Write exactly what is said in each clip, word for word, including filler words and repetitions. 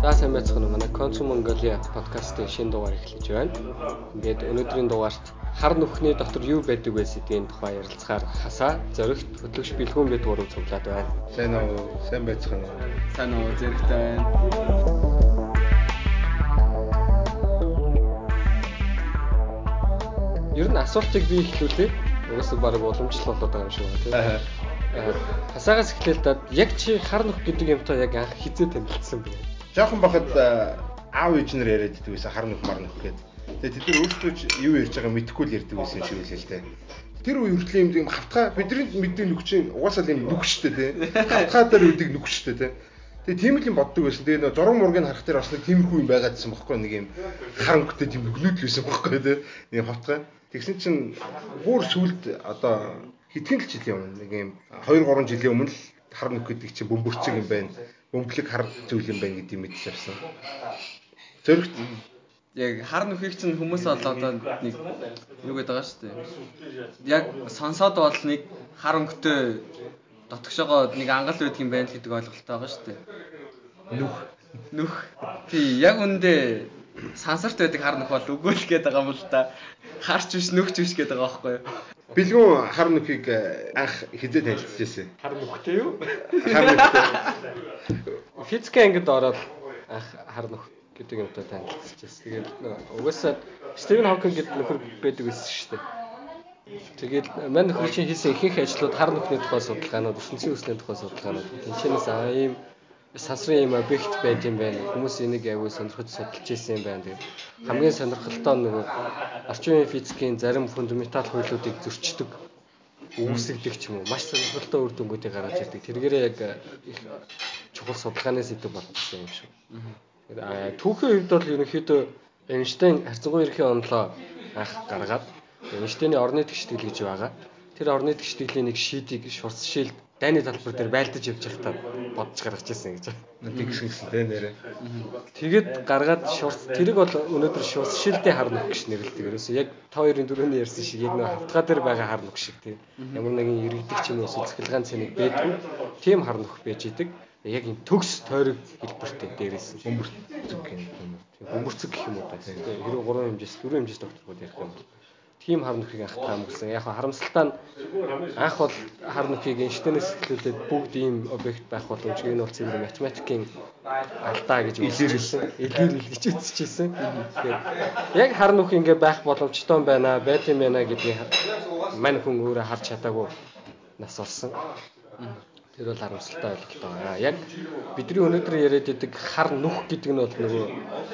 За сайн байцгаана уу. Манай Consumer Mongolia подкастын шинэ дугаар эхлэж байна. Ингээд өнөөдрийн дугаарт хар нүхний дотор юу байдаг вэ гэдгийн тухай ярилцахаар хасаа зоригт хөтлөгч бэлгүүн бид гурав цуглаад байна. Сайн уу? Сайн байцгаана уу? Сайн уу? Зэрэгтэй байна. Ер нь асуултыг би эхлүүлээ. Угсаа баг уламжлал болоод байгаа юм шиг байна тийм. Хасаагаас эхлээл яг чи хар нүх гэдэг юмтай яг анх хизээ танилцсан бэ? Жохон бахад аав ээж нар яриад байдаг байсан хар нүх мар нүх гэдэг. Тэгээ тэд нар өөрсдөө ч юу ярьж байгааг мэдэхгүй л ярьдаг байсан шиг үлээ л дээ. Тэр үе хүртэл юм ийм хавтгай бидний мэддэг нүх чинь угаасаа л юм нүх штэ тий. Хавтгай дээр үүдэг нүх штэ тий. Тэгээ тийм л юм боддог байсан. Тэгээ нөө зураг мургийг харах дээр бас нэг тиймэрхүү юм байгаадсэн бохоггүй нэг юм хар нүхтэй тийм нүгнүүд л байсан бохоггүй тий. Нэг хавтгай. Тэгсэн чинь бүр сүлд одоо хэдхэн л жилийн өмнө нэг юм хоёр гурван жилийн өмнө л хар нүх гэдэг чинь бөмбөрцөг юм байна. Бөмбөлөг хар зүйл юм байна гэдэг мэдээс авсан. Зөрөгт яг хар нүхийг чинь хүмүүс бол одоо нэг юу гэдэг байгаа шүү дээ. Яг сонсоод бол нэг хар өнгөтэй дотгошоогоо нэг ангал байдаг юм байна гэдэг ойлголттой байгаа шүү дээ. Нүх нүх. Тий, яг үндэ сансарт байдаг хар нүх бол үгүй л гэдэг байгаа юм л да. Харч биш нүхч биш гэдэг байгаа байхгүй юу? Бэлгүүн хар нүхийг анх хэзээ танилцчихсэн? Хар нүхтэй юу? Хар нүхтэй. Физик ангид ороод анх хар нүх гэдэг юмтай танилцчихсан. Тэгээд угаасаа Стивен Хокинг гэдэг нөхөр байдаг байсан шүү дээ. Тэгээд мань нөхөр чинь хийсэн ихэнх ажлууд хар нүхний тухай судалгаанууд, ертөнцийн үсний тухай судалгаанууд. Тэнцэнээс аа ийм сансрын юм объект байд юм байна. Хүмүүс энийг аягүй сонирхож судалж ирсэн юм байна. Тэгээд хамгийн сонирхолтой нь нөгөө орчин үеийн физикийн зарим фундаментал хуулиудыг зөрчдөг, үүсгдэг ч юм уу. Маш сонирхолтой үр дүнгуудыг гаргаж ирдэг. Тэргээрээ яг их чухал судалгааны сэдв болчихсон юм шиг. Тэгээд түүхийн үед бол ерөнхийдөө Эйнштейн харьцангуй ерөнхий онолоо анх гаргаад Эйнштейний орны тэгштэл гэж байгаа. Тэр орны тэгштэлийн нэг шийдийг шурц шилд дайны талбар дээр байлдаж явж байхдаа бодож гаргаж ирсэн гэж байна. Тэгсэн тэ нэрээ. Тэгээд гаргаад шурц тэрэг бол өнөөдөр шурц шилдийн хар нүх гэж нэрлэдэг. Ерөөсөө яг та хоёрын дөрөвний ярьсан шиг яг нэг хавтгай дээр байгаа хар нүх шиг тийм. Ямар нэгэн иргэдэг ч юм уу цэцгэлгаан цэник байдгүй. Тийм хар нүх байж идэг. Яг юм төгс тойрог хэлбэртэй дээрээс бөмбөрцөг гэх юм. Тийм бөмбөрцөг гэх юм уу та. Хэрэв гурван хэмжээс дөрвөн хэмжээс докторууд ярих юм бол тийм хар нүхийг анх таамагласан. Яг харамсалтай нь анх бол хар нүхийг Эйнштейнээс эхлүүлээд бүгд ийм объект байх боломжгүй. Энэ бол зөвхөн математикийн алдаа гэж үзчихсэн. Илэр илгэж үзчихсэн. Тэгэхээр яг хар нүх ингэ байх боломжтой байна, байт юм байна гэдгийг мань хүн өөрөө харж чадаагүй нас орсон. Тэр бол харамсалтай ойлголт байгаа. Яг бидний өнөөдөр яриад байдаг хар нүх гэдэг нь бол нөгөө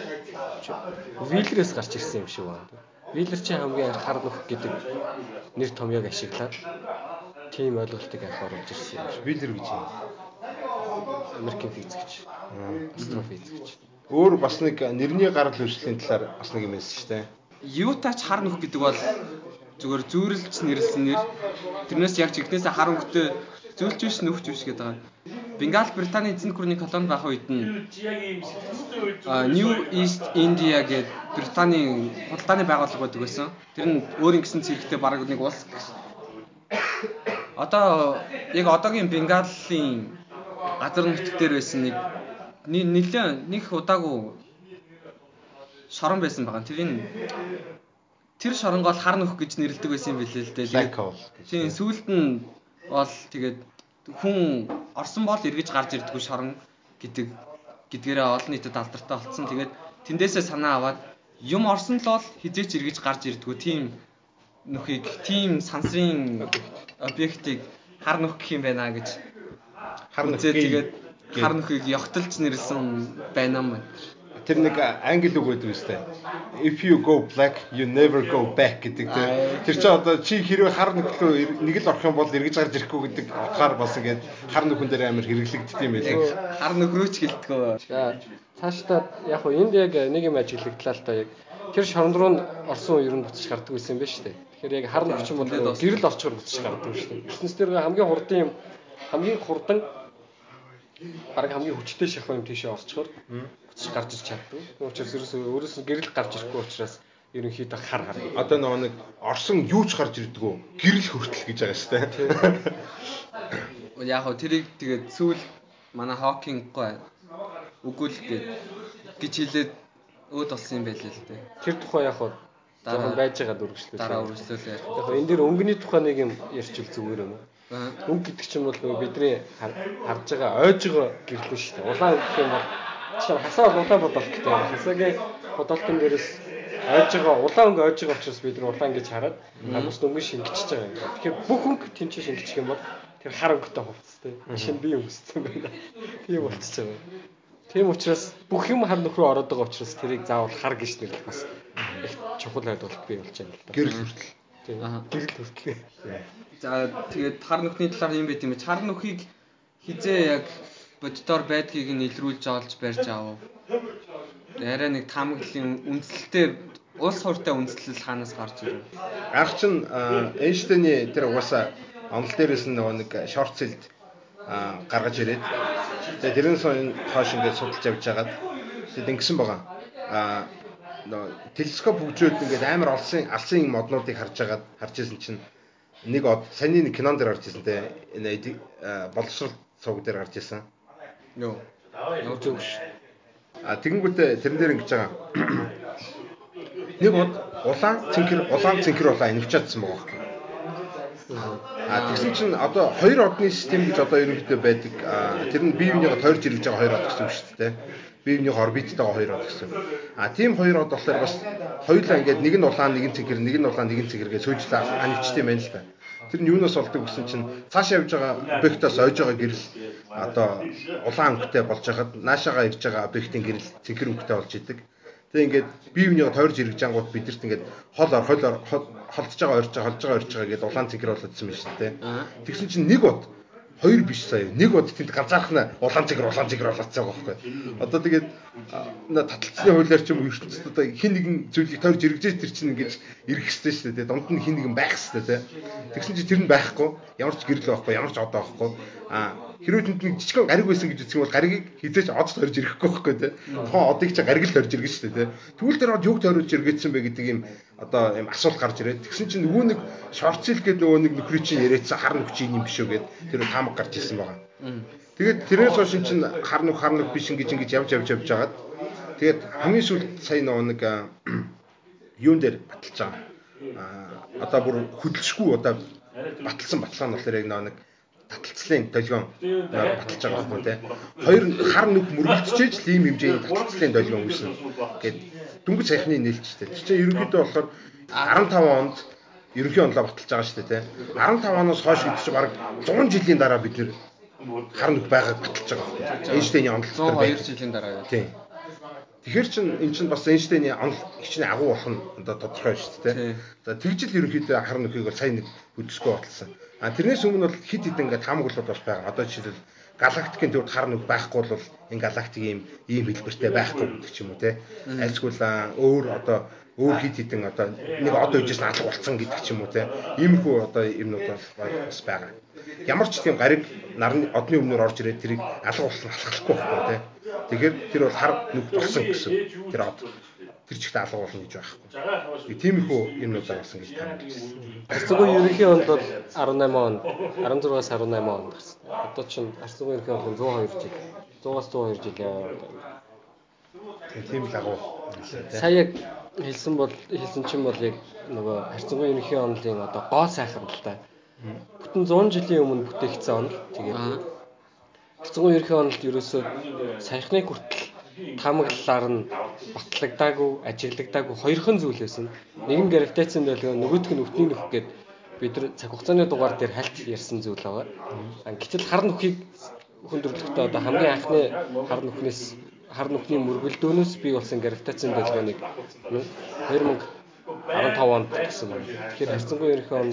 Виллерээс гарч ирсэн юм шиг байна. Виллер чинь хамгийн анх хар нүх гэдэг нэр томьёог ашиглаад тийм ойлголтыг анх оруулж ирсэн юм шиг. Виллер гэж юм. Америкийн физикч, астрофизикч. Өөр бас нэг нэрний гарал үүслийн талаар бас нэг юм хэлсэн шүү дээ. Юутач хар нүх гэдэг бол зүгээр зүүрэлж нэрлсэн нэр. Тэрнээс яг жигнэсээ хар өнгөтэй зөөлж биш нүхч биш гэдэг байгаа. Бенгал Британий эзэнт гүрний колони байх үед нь New East India гэдэг Британий худалдааны байгууллага байдаг байсан. Тэр нь өөрийн гэсэн зэрэгтэй бараг нэг улс. Одоо яг одоогийн Бенгалийн газар нутг дээр байсан нэг нэлээд нэг удаагүй шорон байсан байгаа. Тэрийн тэр шоронгоо хар нүх гэж нэрлэдэг байсан юм билээ л дээ. Тийм сүүлд нь бол тэгээд хүн орсон бол эргэж гарч ирдэггүй шорон гэдэг гэдгээрээ олон нийтэд алдартай болсон. Тэгээд тэндээсээ санаа аваад юм орсон л бол хизээч эргэж гарч ирдэггүй тийм нүхийг, тийм сансрын объектыг хар нүх гэх юм байна гэж хар нүх тэгээд хар нүхийг ягталж нэрлсэн байна юм. Тэр нэг англи үг байдаг үстэй. If you go black, you never go back гэдэг тийм. Тэр чинь одоо чи хэрвээ хар нүхлөө нэг л орох юм бол эргэж гарч ирэхгүй гэдэг утгаар бас ингээд хар нүхэн дээр амар хэрэглэгддэг юм байлаа. Хар нүхрөөч гэлтгөө. За цаашдаа яг хуу энд яг нэг юм ажиглагдлаа л та яг тэр шорон руу орсон үе ер нь буцаж гардаг байсан юм байна шүү дээ. Тэгэхээр яг хар нүх ч юм бол гэрэл орчгоор буцаж гардаг шүү дээ. Ертөнцийн дээр хамгийн хурдан юм хамгийн хурдан бараг хамгийн хүчтэй шахуу юм тийшээ орчгоор буцаж гарч ирч чаддаг. Тийм учраас ерөөсөө өөрөөс нь гэрэл гарч ирэхгүй учраас ерөнхийдөө хар хар. Одоо нэг орсон юу ч гарч ирдэггүй. Гэрэл хүртэл гэж байгаа шүү дээ. Яг хөө тэрийг тэгээд сүүл манай Хокинг гоо үгүй л гэж хэлээд өөд болсон юм байл л дээ. Тэр тухай яг хаа дараа байж байгаа дүржлээ. Дараа үргэлжлүүлээ. Яг хаа энэ дээр өнгөний тухай нэг юм ярьчил зүгээр юм уу? Өнгө гэдэг чинь бол бидний харж байгаа ойж байгаа гэрлэн шүү дээ. Улаан гэх юм бол чинь хасаа улаан бодолт гэдэг. Хасаагийн бодолтын дээрээс ойж байгаа улаан өнгө ойж байгаа учраас бид нар улаан гэж хараад бус өнгө шингэчихэж байгаа юм. Тэгэхээр бүх өнгө тэнцээ шингэчих юм бол тэр хар өнгөтэй хувцастай. Жишээ нь би өнгөссөн байна. Тийм болчихж байгаа. Тийм учраас бүх юм хар нөхрөө ороод байгаа учраас тэрийг заавал хар гэж нэрлэх бас их чухал ойлголт бий болж байгаа юм л да. Гэрэл хүртэл. Тийм. Гэрэл хүртэл. За тэгээд хар нөхний талаар юм байт юм чи хар нөхийг хизээ яг боддоор байдгийг нь илрүүлж олж барьж аав. Арай нэг таамаглалын үндслэлтэй улс хууртай үндслэл хаанаас гарч ирв? Анх чин Эйнштейний тэр угаасаа онол дээрээс нь нөгөө нэг шорт сэлд гаргаж ирээд тэгээд тэрнээс хойш ингээд судалж явж байгаад тэгээд ингэсэн байгаа. Аа нөгөө телескоп хөгжөөд ингээд амар олсон алсын моднуудыг харж байгаад харж ирсэн чинь нэг од саний нэг кинон дээр гарч ирсэн те энэ боловсрол цуг дээр гарч ирсэн. Нөө. Нөө зүгш. А тэгэнгүүтээ тэрэн дээр ингэж байгаа. Нэг од улаан цэнхэр улаан цэнхэр улаан инвчаадсан байгаа юм. А тэгсэн чинь одоо хоёр одны систем гэж одоо ерөнхийдөө байдаг. Тэр нь бие биенийгээ тойрж ирж байгаа хоёр од гэсэн үг шүү дээ. Бие биенийхээ орбиттайгаа хоёр од гэсэн. А тийм хоёр од болохоор бас хоёулаа ингээд нэг нь улаан, нэг нь цэнхэр, нэг нь улаан, нэг нь цэнхэр гэж сүйжлээ анивчтэй байна л та. Тэр нь юунаас болдог гэсэн чинь цаашаа явж байгаа объектоос ойж байгаа гэрэл одоо улаан өнгөтэй болж хахад наашаага ирж байгаа объектын гэрэл цэнхэр өнгөтэй болж идэг. Тэгээ ингээд бие биенийгээ тойрж ирж ангууд бидэрт ингээд хол ор хол ор холдож байгаа орж байгаа холж байгаа орж байгаа гэдээ улаан цэнхэр болоодсан юм шүү дээ. Тэгсэн чинь нэг бод хоёр биш сая нэг бод тэнд ганцаарх нь улаан цэнхэр улаан цэнхэр болоодсан байгаа байхгүй. Одоо тэгээд таталцсны хуулиар ч юм уу ертөнцид одоо хин нэгэн зүйлийг тойрж иргэжээ тэр чинь ингэж ирэх хэрэгтэй шүү дээ. Дунд нь хин нэгэн байх хэрэгтэй те. Тэгсэн чинь тэр нь байхгүй ямар ч гэрэл байхгүй ямар ч од байхгүй. А хэрвээ тэнд нэг жижигхэн гариг байсан гэж үзэх юм бол гаригийг хизээж од тойрж ирэхгүй байхгүй те. Тухайн одыг чи гариг л тойрж иргэн шүү дээ те. Тэгвэл тэр од юг тойрж иргэжсэн бэ гэдэг юм одоо юм асуулт гарч ирээд тэгсэн чинь нөгөө нэг шорт сэл гэдэг нөгөө нэг нөхрийн чинь яриадсан хар нөхчийн юм биш үү гэд тэр таамаг гарч ирсэн байгаа. Тэгээд тэрээс хойш чинь хар нүх хар нүх биш ингэж ингэж явж явж явж байгаад тэгээд хамгийн сүүлд сая нөгөө нэг юун дээр баталж байгаа. А одоо бүр хөдөлшгүй одоо баталсан баталгаа нь болохоор яг нөгөө нэг таталцлын долгион баталж байгаа байхгүй тий. Хоёр хар нүх мөргөлдөж л ийм хэмжээний таталцлын долгион үүснэ гэд дүнгийн саяхны нээлттэй. Тэр чинь ерөнхийдөө болохоор арван таван онд ерөнхий онлоо баталж байгаа шүү дээ тий. арван таван оноос хойш гэдэг чинь бараг зуун жилийн дараа бид нэр хар нүх байгааг баталж байгаа. Эйнштейний онол зуун хоёр жилийн дараа. Тий. Тэгэхээр чин эн чин бас Эйнштейний онол хичнээн агуу болох нь одоо тодорхой шүү дээ. За тэгжил ерөнхийдөө хар нүхийг бол сайн нэг хөдөлсгөө баталсан. А тэрнээс өмнө бол хит хит ингээд таамаглалууд бас байгаа. Одоо жишээлбэл галактикийн төвд хар нүх байхгүй бол энэ галактик ийм ийм хэлбэртэй байхгүй гэдэг ч юм уу те. Айлсгүй өөр одоо өөр хит хитэн одоо нэг одоо үжээс алга болцсон гэдэг ч юм уу те. Иймэрхүү одоо юмнууд бас байгаа. Ямар ч тийм гариг нарны одны өмнөр орж ирээд тэрийг алга болсон алхахгүй байхгүй те. Тэгэхээр тэр бол хар нүх болсон гэсэн. Тэр од тэр чигт алга болно гэж байхгүй. Тиймэрхүү юмнууд гарсан гэж таамагласан. Арцгүй ерөнхий онд бол арван найман онд арван зургаас арван найман онд гарсан. Одоо чинь арцгүй ерөнхий онд зуун хоёр жил. зуунаас зуун хоёр жил яваад байна. Тийм л агуу. Сая яг хэлсэн бол хэлсэн чинь бол яг нөгөө арцгүй ерөнхий онлын одоо гоо сайхан л та. Бүтэн зуун жилийн өмнө бүтээгдсэн онол. Тэгээд арцгүй ерөнхий онолд ерөөсөө саяхныг хүртэл таамаглалаар нь батлагдаагүй, ажиглагдаагүй хоёрхан зүйл байсан. Нэг нь гравитацийн долгион, нөгөөх нь өвтний нүх гэд бид нар цаг хугацааны дугаар дээр хальт ярьсан зүйл байгаа. Гэтэл хар нүхийг хүндрэлтээ одоо хамгийн анхны хар нүхнээс хар нүхний мөргөлдөөнөөс бий болсон гравитацийн долгионыг хоёр мянга арван тав онд гэсэн байна. Тэгэхээр арцгүй ерөнхий онд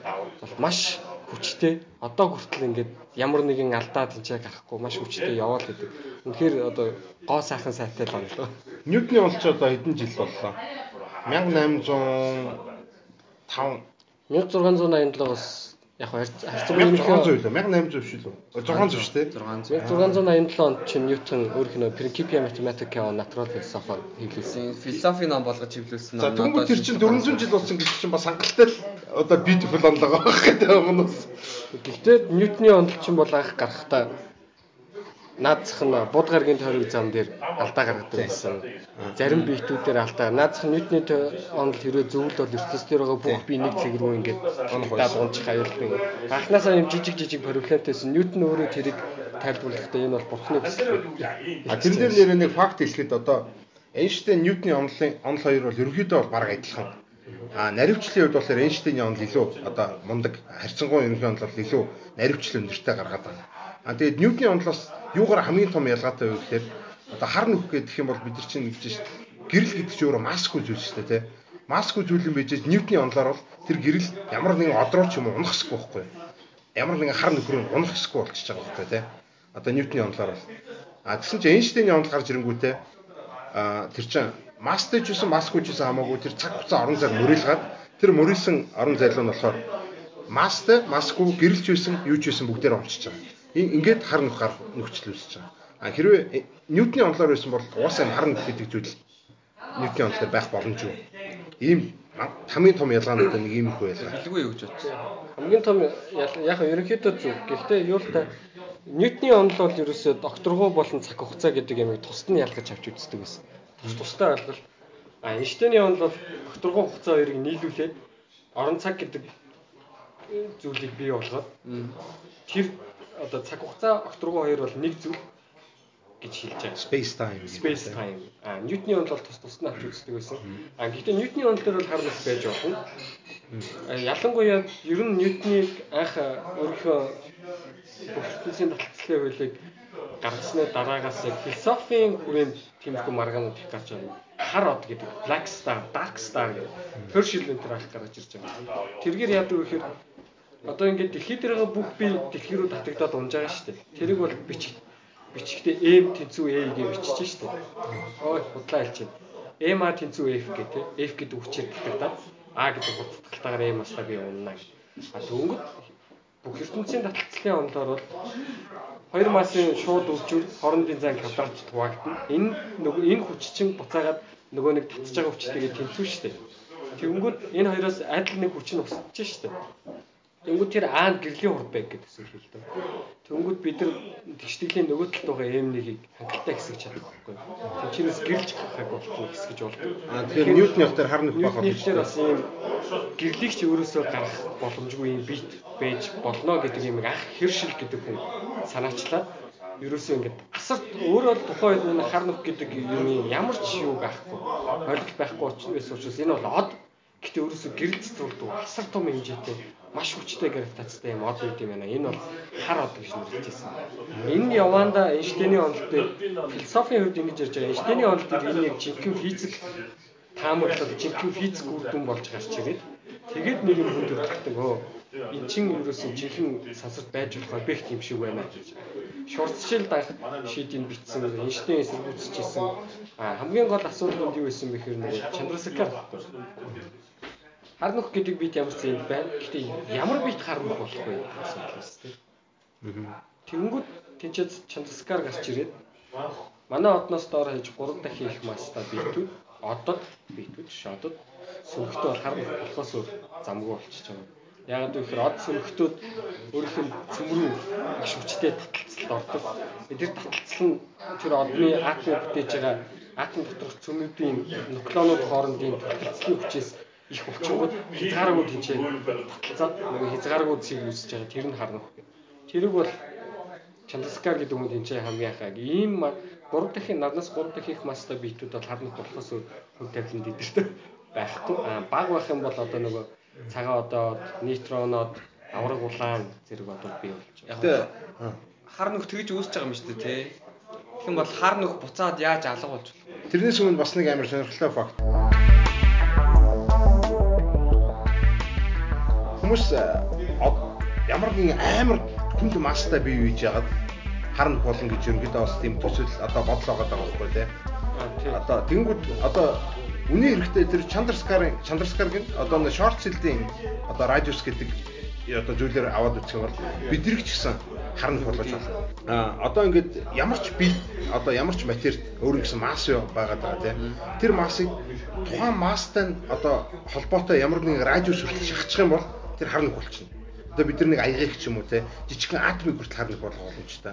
маш хүчтэй одоо хүртэл ингээд ямар нэгэн алдаа тэнцээ гарахгүй маш хүчтэй яваад байдаг. Үнэхээр одоо гоо сайхан сайтай л байна. Ньютоны онол ч одоо хэдэн жил боллоо. мянга найман зуун тав мянга зургаан зуун аянд лагаас яг харьцангуй ерөнхий зүйл мянга найман зуун биш үү? зургаан зуун шүү дээ. зургаан зуун аянд лаганд чинь Ньютон өөрийнх нь Principia Mathematica Natural Philosophy хийлгэсэн. Философийн ном болгож хэвлүүлсэн. За тэгвэл тэр чинь дөрвөн зуун жил болсон гэж чинь бас хангалттай л одоо beautiful онлогоо байх гэдэг юмнус. Гэхдээ Ньютоны онол чинь бол анх гарахтаа наадзах нь буд гарагийн тойрог зам дээр алдаа гаргадаг байсан. Зарим биетүүдээр алдаа. Наадзах ньютны онол хэрвээ зөвл бол ертөнцийн дээр байгаа бүх бие нэг цэг рүү ингээд онох унчих аюулгүй. Анхнаасаа юм жижиг жижиг проблемтэйсэн ньютн өөрөө тэрийг тайлбарлахдаа энэ бол бурхны хүсэл. А тэр дээр нэр нэг факт хэлэхэд одоо Эйнштейн Ньютны онолын онол хоёр бол ерөнхийдөө бол бараг адилхан. А наривчлалын хувьд болохоор Эйнштейний онол илүү одоо мундаг харьцангуй ерөнхий онол бол илүү наривчлал өндөртэй гаргаад байна. А тэгээд Ньютны онолоос юугаар хамгийн том ялгаатай вэ гэхээр одоо хар нүх гэх юм бол бид нар чинь гэж шүү дээ. Гэрэл гэдэг чинь өөрөө масгүй зүйл шүү дээ, тийм. Масгүй зүйл юм bijж Ньютны онолоор бол тэр гэрэл ямар нэгэн одроо ч юм уу унах хэсгүй байхгүй. Ямар нэгэн хар нүх рүү унах хэсгүй болчихж байгаа байхгүй, тийм. Одоо Ньютны онолоор бол. А тэгсэн чинь Эйнштейний онол гарч ирэнгүүтээ а тэр чинь мастэй ч гэсэн масгүй ч гэсэн хамаагүй тэр цаг хугацаа орон зайг мөрөөлгаад тэр мөрөөлсөн орон зайлуу нь болохоор мастай масгүй гэрэлж байсан юу ч байсан бүгдээр онцож байгаа. Ингээд хар нүх гар нөхцөл үүсэж байгаа. А хэрвээ Ньютны онолоор байсан бол уусаа хар нүх гэдэг зүйл Ньютны онолоор байх боломжгүй. Ийм хамгийн том ялгаанууд нэг ийм их байлаа. Хэлгүй юу гэж бодсон. Хамгийн том яг ерөнхийдөө зөв. Гэхдээ юу л та Ньютны онол бол ерөөсөө докторгоо болон цаг хугацаа гэдэг ямиг тусад нь ялгаж авч үздэг байсан. Тус тустай ойлголт. А Эйнштейний онол бол докторгоо хугацаа хоёрыг нийлүүлээд орон цаг гэдэг зүйлийг бий болгоод тэр одоо цаг хугацаа докторгоо хоёр бол нэг зүйл гэж хэлж байгаа. Space time. Space time. А Ньютны онол бол тус тусад нь авч үздэг байсан. А гэхдээ Ньютны онол дээр бол хар нүх байж болно. Ялангуяа ер нь Ньютнийг анх өөрийнхөө ертөнцийн таталцлын хуулийг гаргасны дараагаас философийн хүрээнд тэмдэггүй маргаанууд их гарч байна. Хар од гэдэг, black star, dark star гэдэг Herschel энэ төр анх гарч ирж байгаа. Тэргээр яадаг вэ гэхээр одоо ингээд дэлхий дээр байгаа бүх бие дэлхий рүү татагдаад унж байгаа шүү дээ. Тэрийг бол бичих бичихдээ M тэнцүү A гэж бичиж шүү дээ. Ой, худлаа хэлж байна. M A тэнцүү F гэдэг, F гэдэг хүчээр татагдаад A гэдэг хурдталтаагаар M-астаа би унана гэх. А төнгөд бүх ертөнцийн таталцлын онолоор бол хоёр массын шууд үржүүл хоорондын зайн квадрат хуваагдана. Энэ нөгөө энэ хүч чинь буцаагаад нөгөө нэг татж байгаа хүчтэйгээ тэнцүү шүү дээ. Тэнгүүд энэ хоёроос адил нэг хүч нь усч шүү дээ. Тэнгүүд тэр А-нд гэрлийн хурд байг гэдэг зүйл л дээ. Тэнгүүд бид нар тэгштгэлийн нөгөө талд байгаа эм нэгийг хангалттай хэсгэж чадах байхгүй. Тэнчнээс гэрэлж гарахыг болтон хэсгэж болдог. А тэгэхээр Ньютны онолоор хар нүх байх боломжтой. Тэр бас ийм гэрлийг ч өөрөөсөө гарах боломжгүй юм бит байж болно гэдэг юм анх Herschel гэдэг хүн санаачлаад ерөөсөө ингээд асар өөрөө л тухайн үед нэг хар нүх гэдэг юм ямар ч юу байхгүй ойлголт байхгүй учраас энэ бол од. Гэтэ өөрөөсөө гэрэл цэцүүлдэг асар том хэмжээтэй маш хүчтэй гравитацтай юм од үед юм байна. Энэ бол хар од гэж нэрлэжсэн. Энэ яванда Эйнштейний онол дээр философийн хувьд ингэж ярьж байгаа. Эйнштейний онол дээр энэ яг жинхэнэ физик таамаглал жинхэнэ физик үр дүн болж гарч ирээд тэгээд нэг юм хүндэрдэгдэг өө. Энэ чин ерөөсөө жинхэнэ сансар байж болох объект юм шиг байна гэж. Шурцшил дах шийдийг бичсэн Эйнштейн эсэргүүцчихсэн. А хамгийн гол асуудал нь юу байсан бэ гэхээр нэг Chandrasekhar хар нүх гэдэг бит ямар ч юм байна. Гэхдээ ямар бит хар нүх болох вэ гэсэн асуудал байна. Тэнгүүд тэнцээд Chandrasekhar гарч ирээд манай одноос доор хаяж гурав дахин их мастай битүүд одод битүүд шодод сөнхтөө бол хар нүх болохоос өөр замгүй болчихж байгаа. Яг гэвэл од сөнхтүүд өөрийнх нь цөмрүү их хүчтэй таталцалд ордог. Тэр таталцал нь тэр одны атомыг бүтээж байгаа атом доторх цөмүүдийн нуклеонууд хоорондын таталцлын хүчээс их болчихгоо хязгааргүй тэнцээ таталцаад нэг хязгааргүй зэг үүсэж байгаа. Тэр нь хар нүх. Тэрийг бол Chandrasekhar гэдэг хүн тэнцээ хамгийн хаа. Ийм гурав дахин надаас гурав дахин их мастай битүүд бол хар нүх болохоос хүн тавиланд идэртэй байхгүй. А баг байх юм бол одоо нөгөө цагаан одоод, нейтронод, авраг улаан зэрэг одод бий болж байгаа. Хар нүх тэгж үүсэж байгаа юм шүү дээ, тий. Тэгэх юм бол хар нүх буцаад яаж алга болж болох вэ? Тэрнээс өмнө бас нэг амар сонирхолтой факт. Хүмүүс ямар нэгэн амар хүнд мастай бий үйж яагаад хар нүх болно гэж ерөнхийдөө бас тийм төсөл одоо бодлоо байгаа байхгүй тий. Одоо тэнгууд одоо үний эрэхтэй тэр Chandrasekhar Chandrasekhar-гийн одоо нэг short cell-ийн одоо радиус гэдэг одоо зүйлээр аваад үзэх юм бол бидний ч гэсэн хар нүх болгож байна. А одоо ингээд ямар ч бит одоо ямар ч материал өөр нэгэн масс байгаад байгаа тийм. Тэр массыг тухайн масстай одоо холбоотой ямар нэгэн радиус хүртэл шахчих юм бол тэр хар нүх болчихно. Одоо бид нар нэг аягыг ч юм уу тийм жижигхэн атомыг хүртэл хар нүх болгох боломжтой.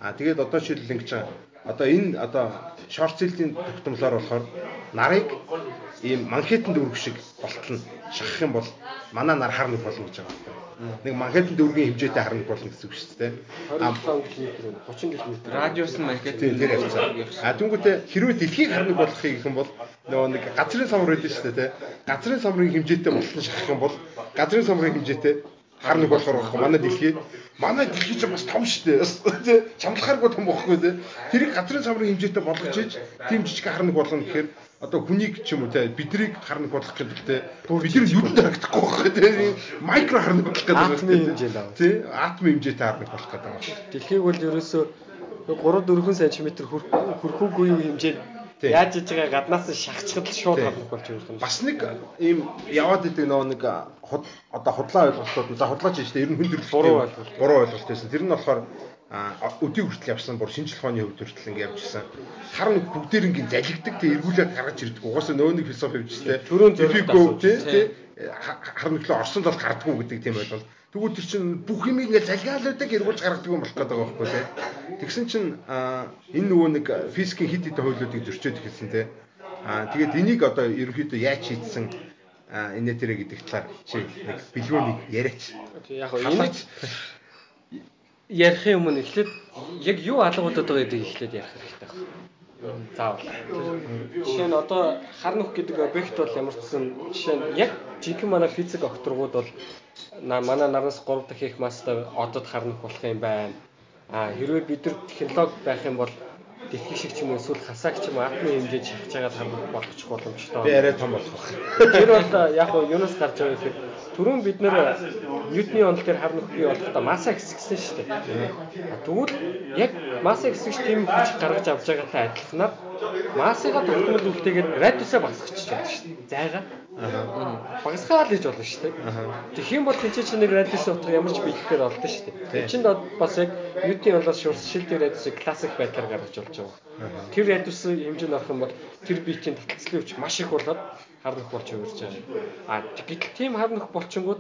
А тэгээд одоо жишээлбэл ингэж байгаа. Одоо энэ одоо шорт селлийн тогтмолоор болохоор нарыг ийм Манхэттен дүүрэг шиг болтол нь шахах юм бол манай нар хар нэг болно гэж байгаа байхгүй. Нэг Манхэттен дүүргийн хэмжээтэй хар нэг болно гэсэн үг шүү дээ. двадцать км, тридцать км. Радиус нь Манхэттен тэр явцаа. А түнгүүтээ хэрвээ дэлхийг хар нэг болгохыг гэх юм бол нөгөө нэг газрын самар байдаг шүү дээ, тэ. Газрын самрын хэмжээтэй болтол нь шахах юм бол газрын самрын хэмжээтэй хар нэг болохоор байхгүй манай дэлхий манай дэлхий ч бас том шүү дээ. Тэ чамлахааргүй том байхгүй тэ. Тэрийг газрын самрын хэмжээтэй болгож иж тийм жижиг хар нэг болгоно гэхээр одоо хүнийг ч юм уу те биднийг хар нэг болгох гэдэгтэй бид нар юунд харагдахгүй байхгүй те микро хар нэг болгох гэдэг атомын хэмжээнд аа тий атомын хэмжээтэй хар нэг болгох гэдэг байна. Дэлхийг бол ерөөсөө три дөрвөн сантиметр хүрхүүгүй юм хэмжээнд яаж иж байгаа гаднаас нь шахчихад шууд хар нэг болж байгаа юм. Бас нэг ийм яваад идэг нөө нэг одоо худлаа ойлголтууд за худлаач шүү дээ ер нь хүндрэл буруу ойлголт буруу ойлголт байсан. Тэр нь болохоор өдийг хүртэл явсан бүр шинжлэх ухааны хувьд хүртэл ингэ явж ирсэн. Хар нэг бүгдээр ингэ залгигдаг тий эргүүлээд гаргаж ирдэг. Угаасаа нөө нэг философи хөвчтэй. Төрөө зөвлөгөө тий хар нэглээ орсонд бол гардггүй гэдэг тийм ойлголт. Тэгвэл тэр чинь бүх юм ингэ залгаалаадаг эргүүлж гаргадаг юм болох гэдэг байгаа байхгүй тий. Тэгсэн чинь энэ нөгөө нэг физикийн хит хит хуулиудыг зөрчөөд эхэлсэн тий. Аа тэгээд энийг одоо ерөнхийдөө яаж хийдсэн энэ тэрэ гэдэг талаар чи нэг билгөөнийг яриач. Яг энийг ярих юм нь эхлээд яг юу алга болоод байгаа гэдгийг эхлээд ярих хэрэгтэй байна. Заавал. Жишээ нь одоо хар нүх гэдэг объект бол ямар ч сан жишээ нь яг жинхэнэ манай физик окторгууд бол манай нараас три дахь их масстай одод хар нүх болох юм байна. А хэрвээ бид нар технологи байх юм бол дэлхий шиг ч юм уу эсвэл хасааг ч юм уу атомын хэмжээд шахаж байгаа хар нүх болгочих боломжтой. Би арай том болох. Тэр бол яг нь юунаас гарч байгаа гэхээр түрүүн бид нэр Ньютоны онол дээр хар нүх бий болохдоо масса хэсэгсэн шүү дээ. Тэгвэл яг масса хэсэгч тийм хүч гаргаж авч байгаатай адилханаар массыгаа тогтмол үлдээгээд радиусаа багасгачих жаа шүү дээ. Зайгаа. Аа. Багасгаал гэж болно шүү дээ. Тэгэх юм бол тэнцээ чи нэг радиус утга ямар ч биелэхээр олдсон шүү дээ. Энд бас яг Ньютоны онолоос шилдэг радиусыг классик байдлаар гаргаж болж байгаа. Тэр радиусын хэмжээнд орох юм бол тэр биетийн таталцлын хүч маш их болоод хар нүх болж хувирж байгаа. А гэтэл тийм хар нүх болчингууд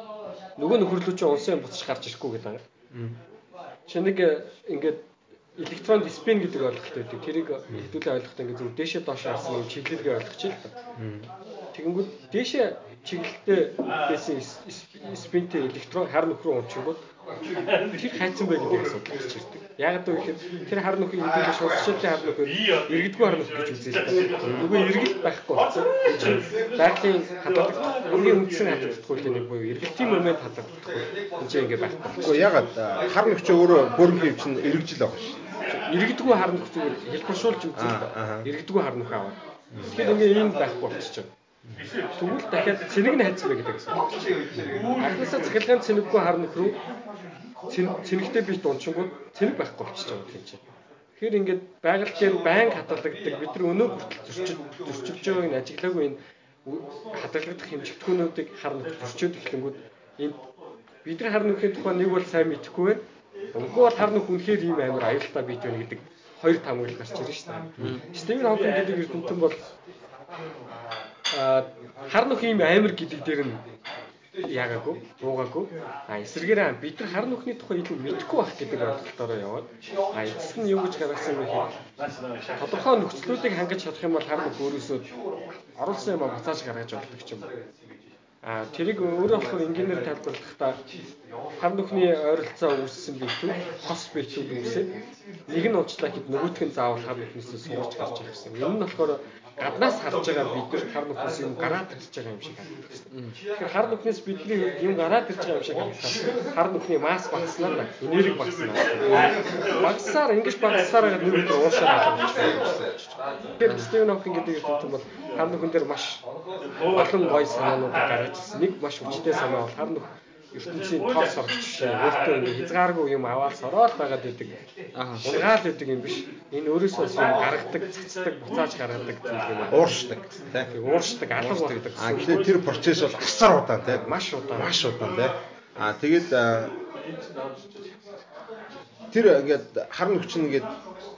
нөгөө нөхөрлөө чи унсан буцаж гарч ирэхгүй гэдэг юм. Чи нэг ингээд электрон спин гэдэг ойлголт байдаг. Тэрийг хэдүүлээ ойлгохтой ингээд зөв дээшээ доош харсан юм чиглэлгээ ойлгочих л та. Тэгэнгүүт дээшээ чиглэлтэй байсан спинтэй электрон хар нүх рүү унчингууд тэр хайцсан бай гэдэг асуудал гарч ирдэг. Яг л үхээр тэр хар нүхийг хэдүүлээ шууршилтын хар нүхээр иргэдгүй хар нүх гэж үзээ л та. Нөгөө иргэд байхгүй болсон. Байгалийн хадгалах хамгийн үндсэн хадгалах хуулийн нэг буюу иргэдийн момент хадгалах хууль. Энд чинь ингэ байхгүй. Гэхдээ ягаад хар нүх ч өөрөө бүрэн хэв чинь иргэжил байгаа шүү. Иргэдгүй хар нүх зүгээр хэлбэршүүлж үзээ. Иргэдгүй хар нүх аваад. Тэгэхээр ингэ юм байхгүй болчихж байгаа. Тэгвэл дахиад цэнийг нь хайцсан бай гэдэг гэсэн. Агнасаа цахилгаан цэнэггүй хар нүх рүү цэнэгтэй бит унчингууд цэнэг байхгүй болчихж байгаа юм чинь. Тэгэхээр ингээд байгаль дээр байнга хадгалагддаг бид нар өнөө хүртэл зөрчил зөрчилж байгааг нь ажиглаагүй энэ хадгалагдах хэмжигдэхүүнүүдийг хар нүх зөрчөөд эхлэнгүүд энэ бидний хар нүхийн тухай нэг бол сайн мэдэхгүй байна. Үгүй бол хар нүх үнэхээр ийм амар аюултай бит байна гэдэг хоёр тамгал гарч ирж байна шүү дээ. Стивен Хокинг гэдэг эрдэмтэн бол а хар нүх ийм амар гэдэг дээр нь яагаагүй, буугаагүй. А эсвэргээр бид нар хар нүхний тухай илүү мэдэхгүй байх гэдэг ойлголтоор яваад а эцэст нь юу гэж гаргасан бэ гэхээр тодорхой нөхцлүүдийг хангаж чадах юм бол хар нүх өөрөөсөө оруулсан юм буцааж гаргаж болдог ч юм. А тэрийг өөрөө болохоор инженеэр тайлбарлахдаа хар нүхний ойролцоо үүссэн битүү, хос битүүд үүсээд нэг нь уучлаа хэд нөгөөх нь заавал хар нүхнээсээ сурч гарч ирэх гэсэн. Энэ нь болохоор гаднаас харж байгаа бид нар хар нүхнээс юм гараад ирж байгаа юм шиг харагдсан. Тэгэхээр хар нүхнээс бидний юм гараад ирж байгаа юм шиг харагдсан. Хар нүхний масс багаснаар энерги багаснаа. Багасаар ингэж багасаар нэг өдөр уушаад байна. Тэгэхээр Стивен Хокинг гэдэг хүн бол хар нүхэн дээр маш олон гоё санаанууд гаргаж ирсэн. Нэг маш хүчтэй санаа бол хар нүх ертөнцийн тоо сорогч өөртөө ингэ хязгааргүй юм аваад сороод байгаад идэг. Унгаал идэг юм биш. Энэ өөрөөсөө юм гаргадаг, цацдаг, буцааж гаргадаг зүйл юм аа. Ууршдаг, тийм ууршдаг, алга болдог. А гэхдээ тэр процесс бол асар удаан тийм. Маш удаан. Маш удаан тийм. А тэгээд тэр ингээд хар нүх чинь ингээд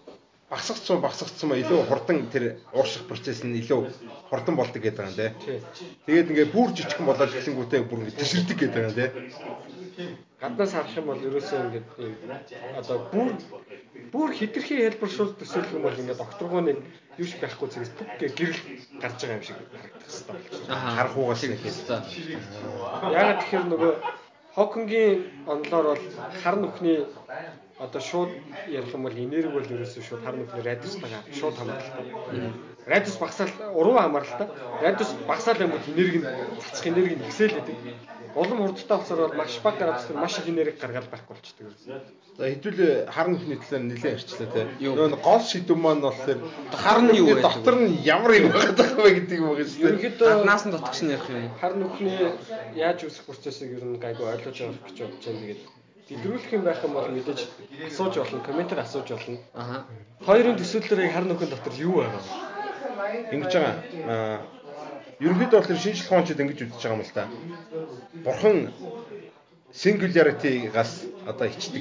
багсагцсан багсагцсан маа илүү хурдан тэр уурших процесс нь илүү хурдан болдог гэдэг юм тий. Тэгээд ингээ бүр жижигхэн болоод эхлэнгүүтээ бүр ингээ тиширдэг гэдэг юм тий. Гаднаас харах юм бол ерөөсөө ингээд одоо бүр бүр хитрхи хэлбэршүүл төсөөлөх юм бол ингээд докторгоныг юуш байхгүй зэрэг бүк гэ гэрэл гарч байгаа юм шиг харагдах хэрэгтэй болчихсон. Харахуугаас нэг хэлсэн. Ягаад тэгэхээр нөгөө Хокингийн онлоор бол хар нүхний одоо шууд ярих юм бол энерги бол ерөөсөө шууд хар нүхний радиустайгаа шууд хамааралтай. Радиус багасаал уруу хамааралтай. Радиус багасаал юм бол энерги нь цацх энерги нь ихсэл гэдэг. Улам хурдтай болсоор бол маш бага градус төр маш их энерги гаргаад байхгүй болчихдог юм. За хэдүүлээ хар нүхний талаар нэлээд ярьчлаа те. Нөгөө гол шийдвэр маань болохоор хар нь юу вэ? Доктор нь ямар юм байгаад байгаа вэ гэдэг юм байна шүү дээ. Ерөнхийдөө гаднаас нь дотгош нь ярих юм. Хар нүхний яаж үүсэх процессыг ер нь гайгүй ойлгож авах гэж бодож байна. Тэгээд дэлгэрүүлэх юм байх юм бол мэдээж асууж болно, комментээр асууж болно. Аха. Хоёрын төсөөллөөр хар нүхэн дотор юу байгаа вэ? Ингэж байгаа. Аа ерөнхийдөө бол шинжлэх ухаанчид ингэж үзэж байгаа юм л да. Бурхан singularity-гаас одоо ичдэг.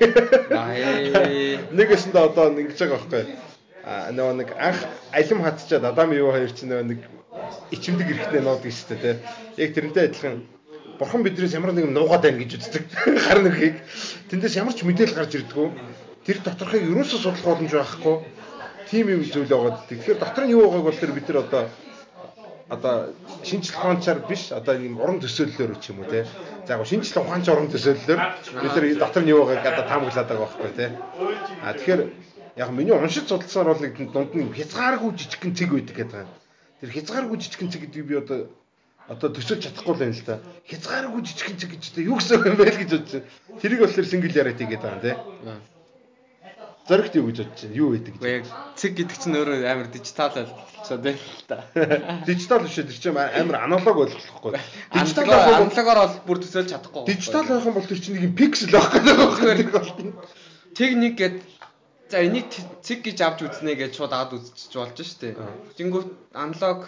Аа. Нэгэсэндээ одоо ингэж байгаа байхгүй. Аа нөгөө нэг анх алим хатчаад Адам Ев хоёр ч нөгөө нэг ичимдэг эрэхтээ нуудаг шүү дээ. Яг тэрнтэй адилхан Бурхан биднээс ямар нэгэн нуугаад байна гэж үздэг. Хар нүхийг тэндээс ямар ч мэдээлэл гарч ирдэггүй. Тэр доторхыг ерөөсөө судлах боломж байхгүй. Тим юм зүйл байгаад. Тэгэхээр дотор нь юу байгааг бол тэр бид нар одоо одоо шинжлэх ухаанчаар биш одоо ийм уран төсөөллөөр ч юм уу те. За яг шинжлэх ухаанч уран төсөөллөөр бид нар дотор нь юу байгааг одоо таамаглаад байгаа байхгүй те. А тэгэхээр яг миний уншиж судалсаар бол нэг дунд нь хязгааргүй жижигхэн цэг байдаг гэдэг юм. Тэр хязгааргүй жижигхэн цэг гэдэг би одоо одоо төсөөлж чадахгүй л юм л та. Хязгааргүй жижигхэн цэг гэж одоо юу гэсэн юм бэ л гэж бодож байна. Тэрийг болохоор singularity гэдэг юм те. Зоригт юу гэж бодож байна? Юу байдаг гэж. Яг цэг гэдэг чинь өөрөө амар дижитал болчиход байна л та. Дижитал биш тэр чинь амар аналог ойлгохгүй. Дижитал аналогоор бол бүр төсөөлж чадахгүй. Дижитал байх юм бол тэр чинь нэг юм пиксел байх гэдэг байна. Техник гэд за энийг цэг гэж авч үзнэ гэж шууд аваад үзчих болж штэ. Тэнгүүт аналог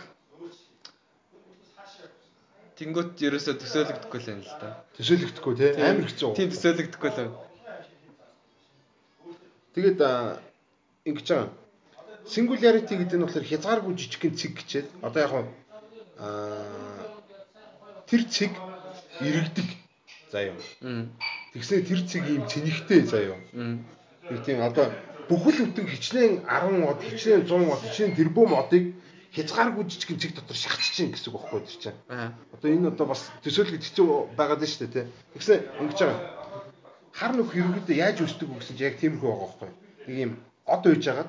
Тэнгүүт ерөөсө төсөөлөгдөхгүй л юм л да. Төсөөлөгдөхгүй тий амар хэцүү. Тийм төсөөлөгдөхгүй л. Тэгээд ингэж байгаа. Singularity гэдэг нь болохоор хязгааргүй жижигхэн цэг гэчээд одоо яг аа тэр цэг иргэдэг заяа. Тэгснээр тэр цэг ийм цэнэгтэй заяа. Тэг тийм одоо бүхэл бүтэн хичнээн десять мод, хичнээн one hundred мод, хичнээн тэрбум модыг хязгааргүй жижигхэн цэг дотор шахаж чинь гэсэн үг байхгүй тийм. Одоо энэ одоо бас төсөөлөхөд хэцүү байгаад байна шүү дээ тийм. Тэгсэн ингэж байгаа. Хар нүх ерөнхийдөө яаж үүсдэг вэ гэсэн чинь яг тиймэрхүү байгаа байхгүй. Нэг юм од үйж хагаад.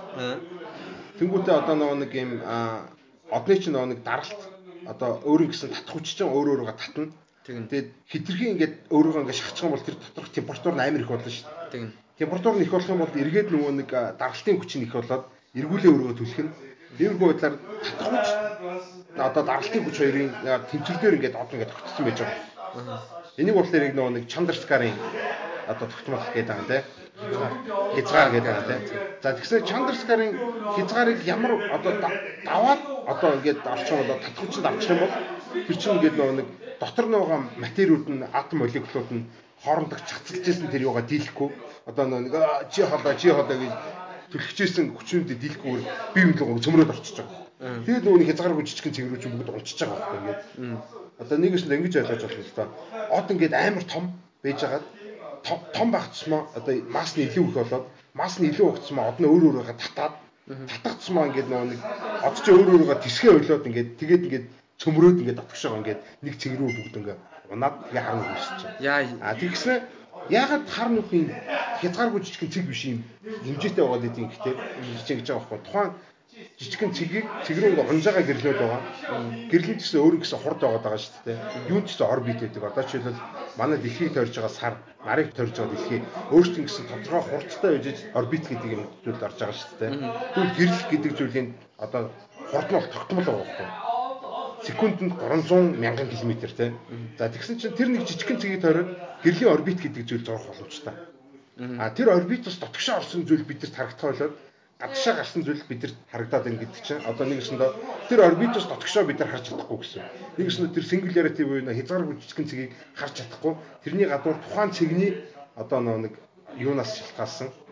Тэнгүүтээ одоо нэг юм одны чинь нэг даралт одоо өөрийн гэсэн татах хүч чинь өөр өөрөөгөө татна. Тэгээд хитрхи ингээд өөрөөгөө ингээд шахчих юм бол тэр доторх температур нь амар их болно шүү дээ. Температур нь их болох юм бол эргээд нөгөө нэг даралтын хүч нь их болоод эргүүлээ өөрөөгөө түлхэх нь. Иймэрхүү байдлаар татах хүч одоо даралтын хүч хоёрын тэнцвэрээр ингээд од ингээд тогтсон байж байгаа. Энийг болохоор яг нөгөө нэг Чандрскарын одоо тогтмол гэдэг юм тийм. Хязгаар гэдэг юм тийм. За тэгсэн Чандрскарын хязгаарыг ямар одоо даваад одоо ингээд орчих юм бол татах хүчинд авчих юм бол тэр чинь ингээд нөгөө нэг дотор нь байгаа материуд нь атом молекулууд нь хоорондох цацалж ирсэн тэр юугаа дийлэхгүй одоо нэг чи холоо чи холоо гэж түлхчихсэн хүчнүүдэд дийлэхгүйгээр бие биенээ цөмрөөд орчиж байгаа. Тэгээд нөгөө хязгааргүй жижигхэн цэгрүүч бүгд унчиж байгаа байхгүй ингээд. Одоо нэгээс нь ингэж ойлгож байна л да. Од ингээд амар том байж хагаад том багцсмаа одоо масс нь илүү их болоод масс нь илүү ухцсмаа од нь өөр өөрөөгөө татаад татгацсмаа ингээд нөгөө нэг од ч өөр өөрөөгөө тисгээ ойлоод ингээд тэгээд ингээд цөмрөөд ингээд татгаш байгаа ингээд нэг цэгрүү бүгд ингээд унаад тэгээ харна үүсэж байна. Яа. А тэгснэ ягаад хар нүхийн хязгааргүй жижигхэн цэг биш юм хэмжээтэй байгаад байдгийг гэхдээ чи гэж байгаа байхгүй. Тухайн жижигхэн цэгийг цэгрүүг унж байгаа гэрлүүд байгаа. Гэрлэн гэсэн өөр гэсэн хурд байгаад байгаа шүү дээ. Юунд ч гэсэн орбит байдаг. Одоо жишээлбэл манай дэлхийг тойрж байгаа сар, нарыг тойрж байгаа дэлхий өөрсдөө гэсэн тодорхой хурдтай байж орбит гэдэг юм зүйлд орж байгаа шүү дээ. Тэгвэл гэрэл гэдэг зүйлийн одоо хурд нь бол тогтмол байгаа байхгүй. Секундэд three hundred мянган километр тийм. За тэгсэн чинь тэр нэг жижигхэн цэгийг тойроод гэрлийн орбит гэдэг зүйл зурх боломжтой. А тэр орбитоос дотгошоо орсон зүйл бидэрт харагдах болоод гадшаа гарсан зүйл бидэрт харагдаад байна гэдэг чинь одоо нэгэсэндээ тэр орбитоос дотгошоо бид нар харж чадахгүй гэсэн. Нэгэсэндээ тэр singularity буюу хязгааргүй жижигхэн цэгийг харж чадахгүй. Тэрний гадуур тухайн цэгний одоо нэг юунаас шалтгаалсан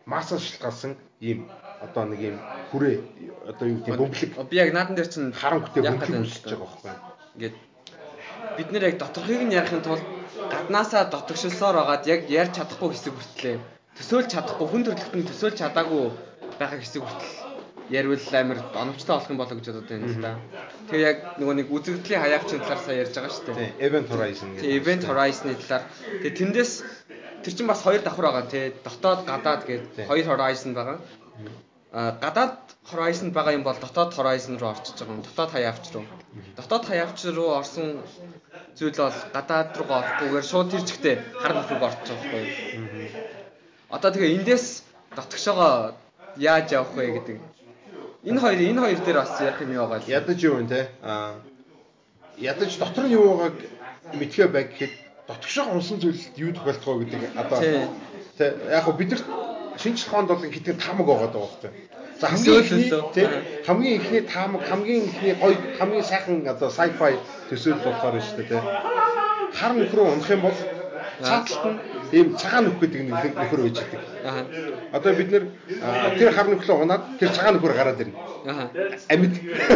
массаж шилгаалсан ийм одоо нэг ийм хүрээ одоо юу гэдэг бөмбөлөг. Би яг наадан дээр чинь харанхуйтэй бөмбөлөг үүсэж байгаа байхгүй. Ингээд бид нэр яг доторхыг нь ярихын тулд гаднаасаа дотогшилсоор байгаад яг ярьж чадахгүй хэсэг хүртлээ. Төсөөлж чадахгүй хүн төрөлхтөн төсөөлж чадаагүй байгаа хэсэг хүртэл ярил амир оновчтой болох юм болоо гэж бодод байна л да. Тэгээ яг нөгөө нэг үзэгдлийн хаяагчийн талаар сая ярьж байгаа шүү дээ. Тийм, Event Horizon гэдэг. Тийм, Event Horizon-ы талаар. Тэгээ тэндээс тэр чинь бас хоёр давхар байгаа тий. Дотоод гадаад гэдэг хоёр Horizon байгаа. А гадаад Horizon байгаа юм бол дотоод Horizon руу орчиж байгаа юм. Дотоод хаяавч руу. Дотоод хаяавч руу орсон зүйл бол гадаад руу орохгүйгээр шууд тэр чигтээ хар нөхрөг орчих жоох байхгүй. Одоо тэгээ эндээс дотгошоогоо яаж явах вэ гэдэг. Энэ хоёр энэ хоёр дээр бас ярих юм байгаа л. Ядаж юу вэ те? Аа ядаж дотор нь юу байгааг мэдхээ бай гэхэд дотгошоо унсан зүйлд юу тохиолдох вэ гэдэг одоо те яг го бид нар шинж ухаанд бол хэдийн таамаг байгаа даа байхгүй. За хамгийн ихний те хамгийн ихний таамаг хамгийн ихний гоё хамгийн сайхан одоо sci-fi төсөөлөл болохоор шүү дээ те. Хар нөхрөө унах юм бол цааталт нь ийм цагаан нөх гэдэг нэг нөхөр байж идэг. Аа. Одоо бид нэр тэр хар нөхлөө унаад тэр цагаан нөхөр гараад ирнэ. Аа. Амьд.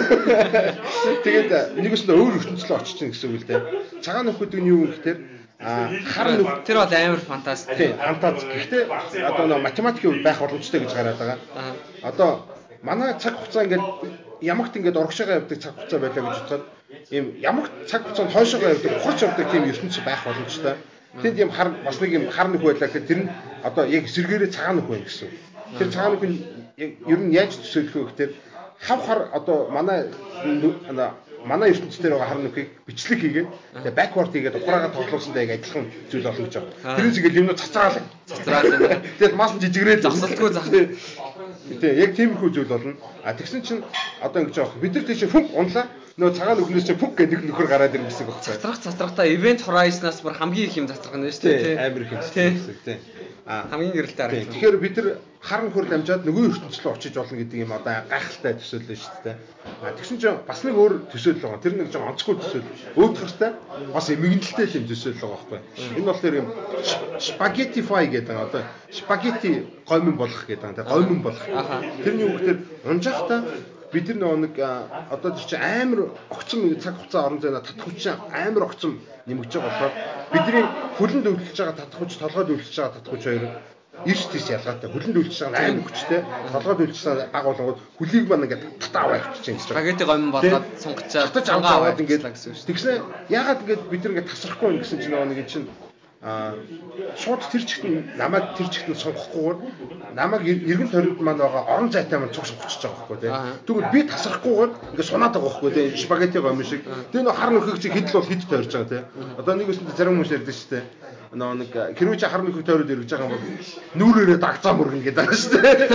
Тэгээд нэгөөсөө өөр ертөнцлөө очиж чинь гэсэн үг л дээ. Цагаан нөх гэдэг нь юу вэ гэхээр хар нөх тэр бол амар фантастик. Тийм, фантастик. Гэхдээ одоо нөө математикийн байх боломжтой гэж гараад байгаа. Аа. Одоо манай цаг хугацаа ингээд ямагт ингээд урагшаага явдаг цаг хугацаа байлаа гэж бодоход ийм ямагт цаг хугацаанд хойшоогоо явдаг ухарч явдаг тийм ертөнц байх боломжтой. Тэнд юм хар бас нэг юм хар нөх байлаа гэхэд тэр нь одоо яг эсэргээрээ цагаан нөх байна гэсэн. Тэр цагаан нөх нь ер нь яаж төсөөлөх вэ гэхээр хав хар одоо манай манай ертөнцийн байгаа хар нөхийг бичлэг хийгээд тэгээ backward хийгээд ухраагаа тоглуулсантай яг адилхан зүйл болно гэж байна. Тэрээс ингээд юмнууд цацраалаа. Цацраалаа. Тэгээд мас жижигрээд засалгүй зах. Тэгээ яг тийм их зүйл болно. А тэгсэн чинь одоо ингэж байгаа. Бид нар тийш фүг унлаа. Нөө цагаан нөхнөөс чинь фүг гэдэг нөхөр гараад ирнэ гэсэн үг байна. Цацрах цацрахтаа Event Horizon-аас бүр хамгийн их юм цацрах нь шүү дээ. Амар их юм гэсэн тийм. А хамгийн гэрэлтэй арга. Тэгэхээр бид нар хар нөхөр дамжаад нөгөө ертөнцлөө очиж болно гэдэг юм одоо гайхалтай төсөөлөл шүү дээ. А тэгсэн чинь бас нэг өөр төсөөлөл байгаа. Тэр нэг жоо онцгой төсөөлөл. Өөдгөртэй бас эмгэнэлтэй юм төсөөлөл байгаа байхгүй. Энэ бол тэр юм spaghettify гэдэг одоо spaghetti гомин болох гэдэг. Тэгээ гомин болох. Тэрний үг тэр унжахтаа бид нар нэг одоо тэр чинь амар огцом цаг хугацаа орон зайнаа татах хүч амар огцом нэмэгдэж байгаа болохоор бидний хөлөнд өвлөж байгаа татах хүч толгойд өвлөж байгаа татах хүч хоёр ирж тийш ялгаатай. Хөлөнд өвлөж байгаа амар хүчтэй толгойд өвлөж байгаа баг болгоод хөлийг маань ингээд татаа аваа авчихж гэж байна. Спагетти гомин болоод сунгачаад татаж аваад ингээд тэгснэ ягаад ингээд бид нар ингээд тасрахгүй юм гэсэн чинь нэг чинь а шууд тэр чигт намайг тэр чигт сонгохгүйгээр намайг эргэн тойронд маань байгаа орон зайтай маань цуг сонгочихж байгаа байхгүй тий. Тэгвэл би тасрахгүйгээр ингээд сунаад байгаа байхгүй тий. Спагетти гомин шиг. Тэгээ нөө хар нөхөг чи хэдл бол хэд тойрж байгаа тий. Одоо нэг үсэнд зарим хүмүүс ярьдэн шүү дээ. Нөө нэг хэрвээ чи хар нөхөг тойроод ирж байгаа юм бол нүүрээрээ дагцаа мөргөн гэдэг байгаа шүү дээ.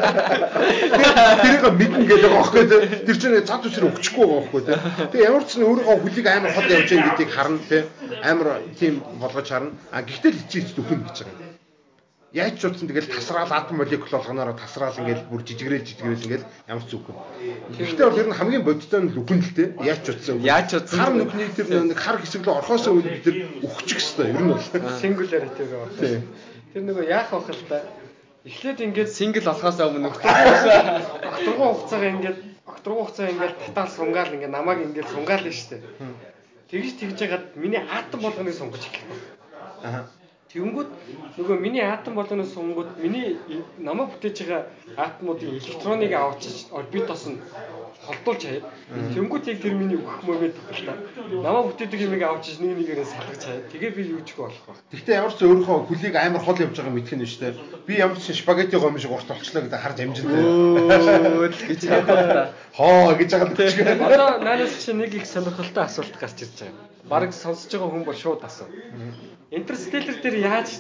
Тэрийг мэднэ гэдэг байгаа байхгүй тий. Тэр чинь цад үсрээ өгчихгүй байгаа байхгүй тий. Тэгээ ямар ч нэг өөрийнхөө хөлийг амар хол явж байгаа гэдгийг харна тий. Амар тийм болгож харна. А гэхдээ л хичээж дөхөн гэж байгаа юм. Яаж ч утсан тэгэл тасраал атом молекул болгоноор тасраал ингээл бүр жижигрээл жижигрээл ингээл ямар ч зүггүй. Гэхдээ бол ер нь хамгийн бодиттой нь үхэн л дээ. Яаж ч утсан. Яаж ч утсан. Хар нүхний тэр нэг хар хэсэг рүү орхосоо үед бид тэр өгчих хэвээр ер нь бол. Singularity рүү орсон. Тэр нөгөө яах вэ хэл та. Эхлээд ингээд single болохоос өмнө огторгоо хугацаагаа ингээд огторгоо хугацаа ингээд татаал сунгаал ингээд намайг ингээд сунгаал нь штэ. Тэгж тэгж ягаад миний атом болгоныг сунгаж эхлэв. Аа. Тэнгүүд нөгөө миний атом болгоноос сунгууд миний намайг бүтээж байгаа атомуудын электроныг авчиж орбитоос нь холдуулж хаяад тэнгүүд яг тэр миний өгөх мөгөөд л та. Намайг бүтээдэг юмыг авчиж нэг нэгээрээ салгаж хаяад тэгээ би юу ч болох ба. Гэхдээ ямар ч өөрийнхөө хөлийг амар хол явж байгаа мэдэх нь шүү дээ. Би ямар ч спагетти гомш шиг урт болчлоо гэдэг харж амжин дээ. Өө гэж хаа. Хоо гэж байгаа л гэж. Одоо наанаас чи нэг их сонирхолтой асуулт гарч ирж байгаа. Бараг сонсож байгаа хүн бол шууд асуу. Интерстеллар дээр яаж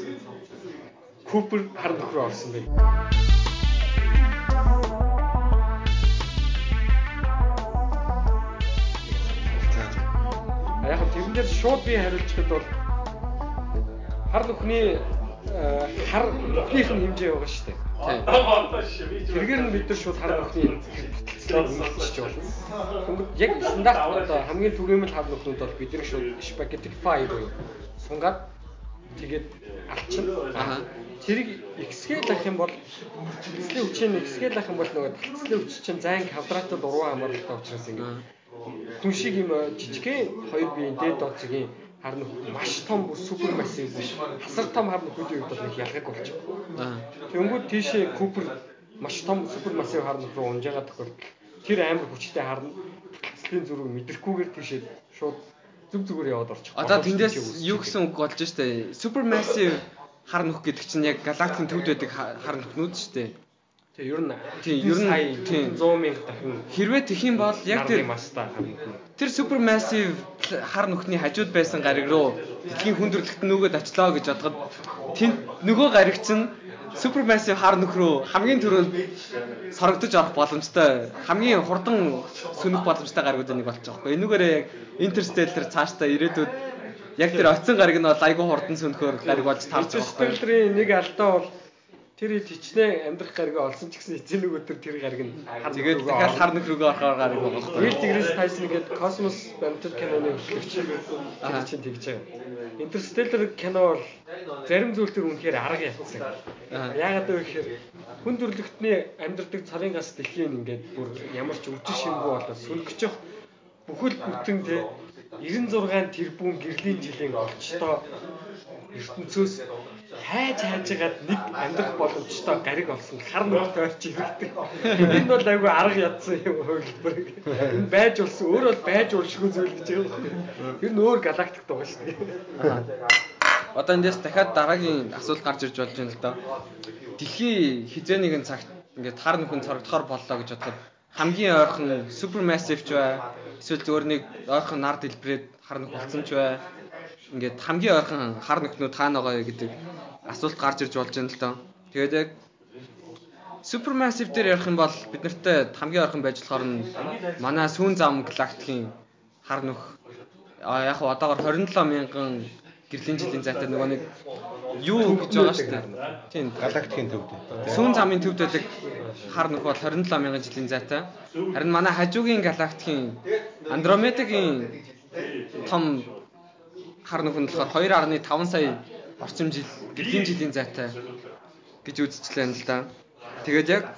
Купер хар нөхрөө орсон бэ? Яг тэрэн дээр шууд би хариулчихад бол хар нөхний хар нөхнийх нь хэмжээ байгаа шүү дээ. Тийм. Тэргээр нь бид нар шууд хар нөхний баталцлаар үнэлж болно. Тэгвэл яг стандарт одоо хамгийн түгээмэл хар нөхнүүд бол бид нар шууд spaghettify буюу сунгаад тэгээд алчин. Аа. тэрийг xscale авах юм бол эцсийн хүчийг xscale авах юм бол нөгөө эцсийн хүч чинь зайн квадратад уруу хамааралтай учраас ингэ хүн шиг юм жижигхэн хоёр биеийн дээд дооцгийн хар нөхөр маш том супер массив биш хасар том хар нөхрийн үед бол нэг ялгаг болчихно. Тэнгүүд тийшээ Купер маш том супер массив хар нөхөр рүү унжаагаад тохиол тэр амар хүчтэй харна. Эцсийн зүрэг мэдрэхгүйгээр тийшээ шууд зүг зүгээр яваад орчих. Одоо тэндээс юу гэсэн үг болж штэ. Супер массив хар нөх гэдэг чинь яг галактикийн төвд байдаг хар нөхнүүд штэ. Тэгээ ер нь тийм ер нь зуун мянга дахин хэрвээ тэх юм бол яг тэр тэр супер массив хар нөхний хажууд байсан гариг руу дэлхийн хүндрэлт нөгөөд очлоо гэж бодоход тэнд нөгөө гариг чинь супер массив хар нөх рүү хамгийн түрүүнд сорогдож орох боломжтой хамгийн хурдан сүнэх боломжтой гаригууд нэг болчих واخхой. Энүүгээр яг интерстеллар цаашдаа ирээдүйд яг тэр оцсон гариг нь бол айгүй хурдан сүнөхөөр гариг болж таарч байгаа واخхой. Интерстелларын нэг алдаа бол тэр хичнээн амьдрах гаригаа олсон ч гэсэн эцэг нөгөө тэр тэр гариг нь тэгээд дахиад хар нөх рүүгээ орохоор гариг байгаа واخхой. Neil deGrasse Tyson гэдэг космос баримтат киноны хөтлөгч тэр чинь тэгж байгаа. Интерстеллар кино бол зарим зүйл төр үнэхээр арга ятсан. Яагаад вэ гэхээр хүн төрлөختний амьдрдаг царийн гас дэлхийн ингээд бүр ямар ч өвчин шингүү болоод сүлгэж явах бүхэл бүтэн тэ девяносто шесть тэрбум гэрлийн жилийн олчтой ертөнцөөс хайж хайжгаад нэг амьдрах боломжтой гариг олсон хар нөхөд орч ирдэг. Энэ бол айгүй арга ядсан юм хөвлөөр. Энэ байж болсон өөр бол байж уршгүй зүйл гэж байгаа. Тэр нь өөр галактик байгаа шүү дээ. Одоо эндээс дахиад дараагийн асуулт гарч ирж болж байна л да. Дэлхий хизээ нэгэн цагт ингээд хар нөхөн цорогдохоор боллоо гэж бодоход хамгийн ойрхон супер массив ч бай эсвэл зөвөр нэг ойрхон нар дэлбэрээд хар нөх болсон ч бай ингээд хамгийн ойрхон хар нөхнүүд хаана байгаа вэ гэдэг асуулт гарч ирж болж байна л да. Тэгээд яг супер массив дээр ярих юм бол бид нартай хамгийн ойрхон байж болохоор нь манай сүүн зам галактикийн хар нөх яг хаа одоогоор двадцать и seven мянган гэрлийн жилийн зайтай нөгөө нэг юу гэж байгаа шүү дээ. Тийм галактикийн төвд. Сүүн замын төвд байдаг хар нөх бол двадцать и seven мянган жилийн зайтай. Харин манай хажуугийн галактикийн Андромедагийн том хар нөх нь болохоор two point five сая орчим жил гэрлийн жилийн зайтай гэж үзчихлээ л да. Тэгээд яг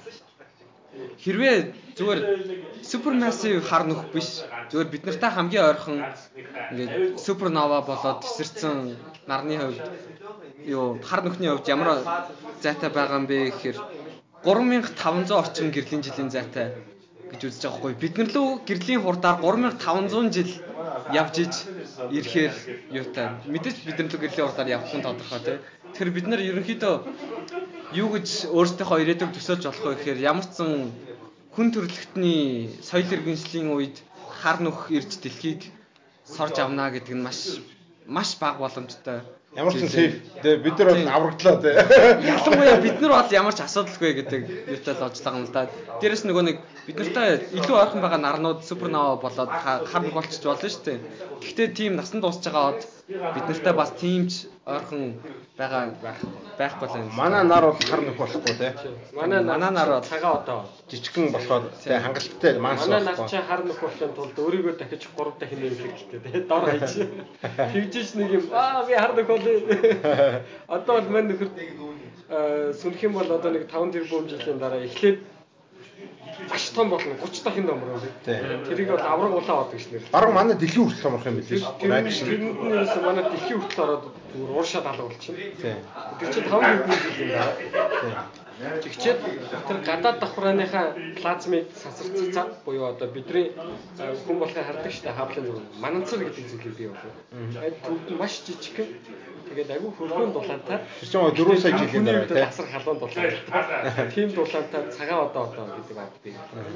хэрвээ зүгээр супермассив хар нөх биш зүгээр бид нартай хамгийн ойрхон ингээд супернова болоод тесэрсэн нарны хувьд юу хар нөхний хувьд ямар зайтай байгаа юм бэ гэхээр three thousand five hundred орчим гэрлийн жилийн зайтай гэж үзэж байгаа хгүй. Бид нар лөө гэрлийн хурдаар three thousand five hundred жил явж иж ирэхээр юутай мэдээж бид нар лөө гэрлийн хурдаар явах нь тодорхой тий. Тэгэхээр бид нар ерөнхийдөө юу гэж өөрсдийнхөө ирээдүйг төсөөлж болох вэ гэхээр ямар ч сан хүн төрөлхтний соёл иргэншлийн үед хар нөх ирж дэлхийг сорж авна гэдэг нь маш маш бага боломжтой. Ямар ч сейф. Тэгээ бид нар бол аврагдлаа тий. Ялангуяа бид нар бол ямар ч асуудалгүй гэдэг юутай л очлаа юм л да. Дээрээс нөгөө нэг бид нартай илүү ойрхон байгаа нарнууд супернова болоод хар нөх болчих болно шүү дээ. Гэхдээ тийм насан дуусж байгаа од бид нартай бас тиймч ойрхон байгаа байхгүй л юм. Манай нар бол хар нөх болохгүй тий. Манай манай нар бол цагаан одоо жижигхэн болохоор тий хангалттай манс манай нар чинь хар нөх болохын тулд өөрийгөө дахиж three дахин нэмэх хэрэгтэй тий. Дор хаяж. Тэгжиж нэг юм аа би хар нөх болоо. Одоо бол мань нөхөр сүнх юм бол одоо нэг five тэрбум жилийн дараа эхлээд маш том болно thirty дахин номер юм. Тэрийг бол авраг улаан ордог шнэр. Бараг манай дэлхийн хүртэл томрох юм билээ шүү. Тэрнээс манай дэлхийн хүртэл ороод зүгээр уушаад алга болчихно. Тэр чинь five тэрбум жилийн дараа. Тэгчээд тэр гадаад давхрааныхаа плазмыг сансарцсан буюу одоо бидний хүн болохыг хардаг шүү дээ хавлын зүрх. Мананцар гэдэг зүйлийг бий болов. Այդ төвд маш жижиг. Тэгээд агүй хөргөн дулаантай. Тэр чинь four сая жилийн дараа тийм асар халуун дулаантай. Тийм дулаантай цагаан одоо одоо гэдэг баг бий.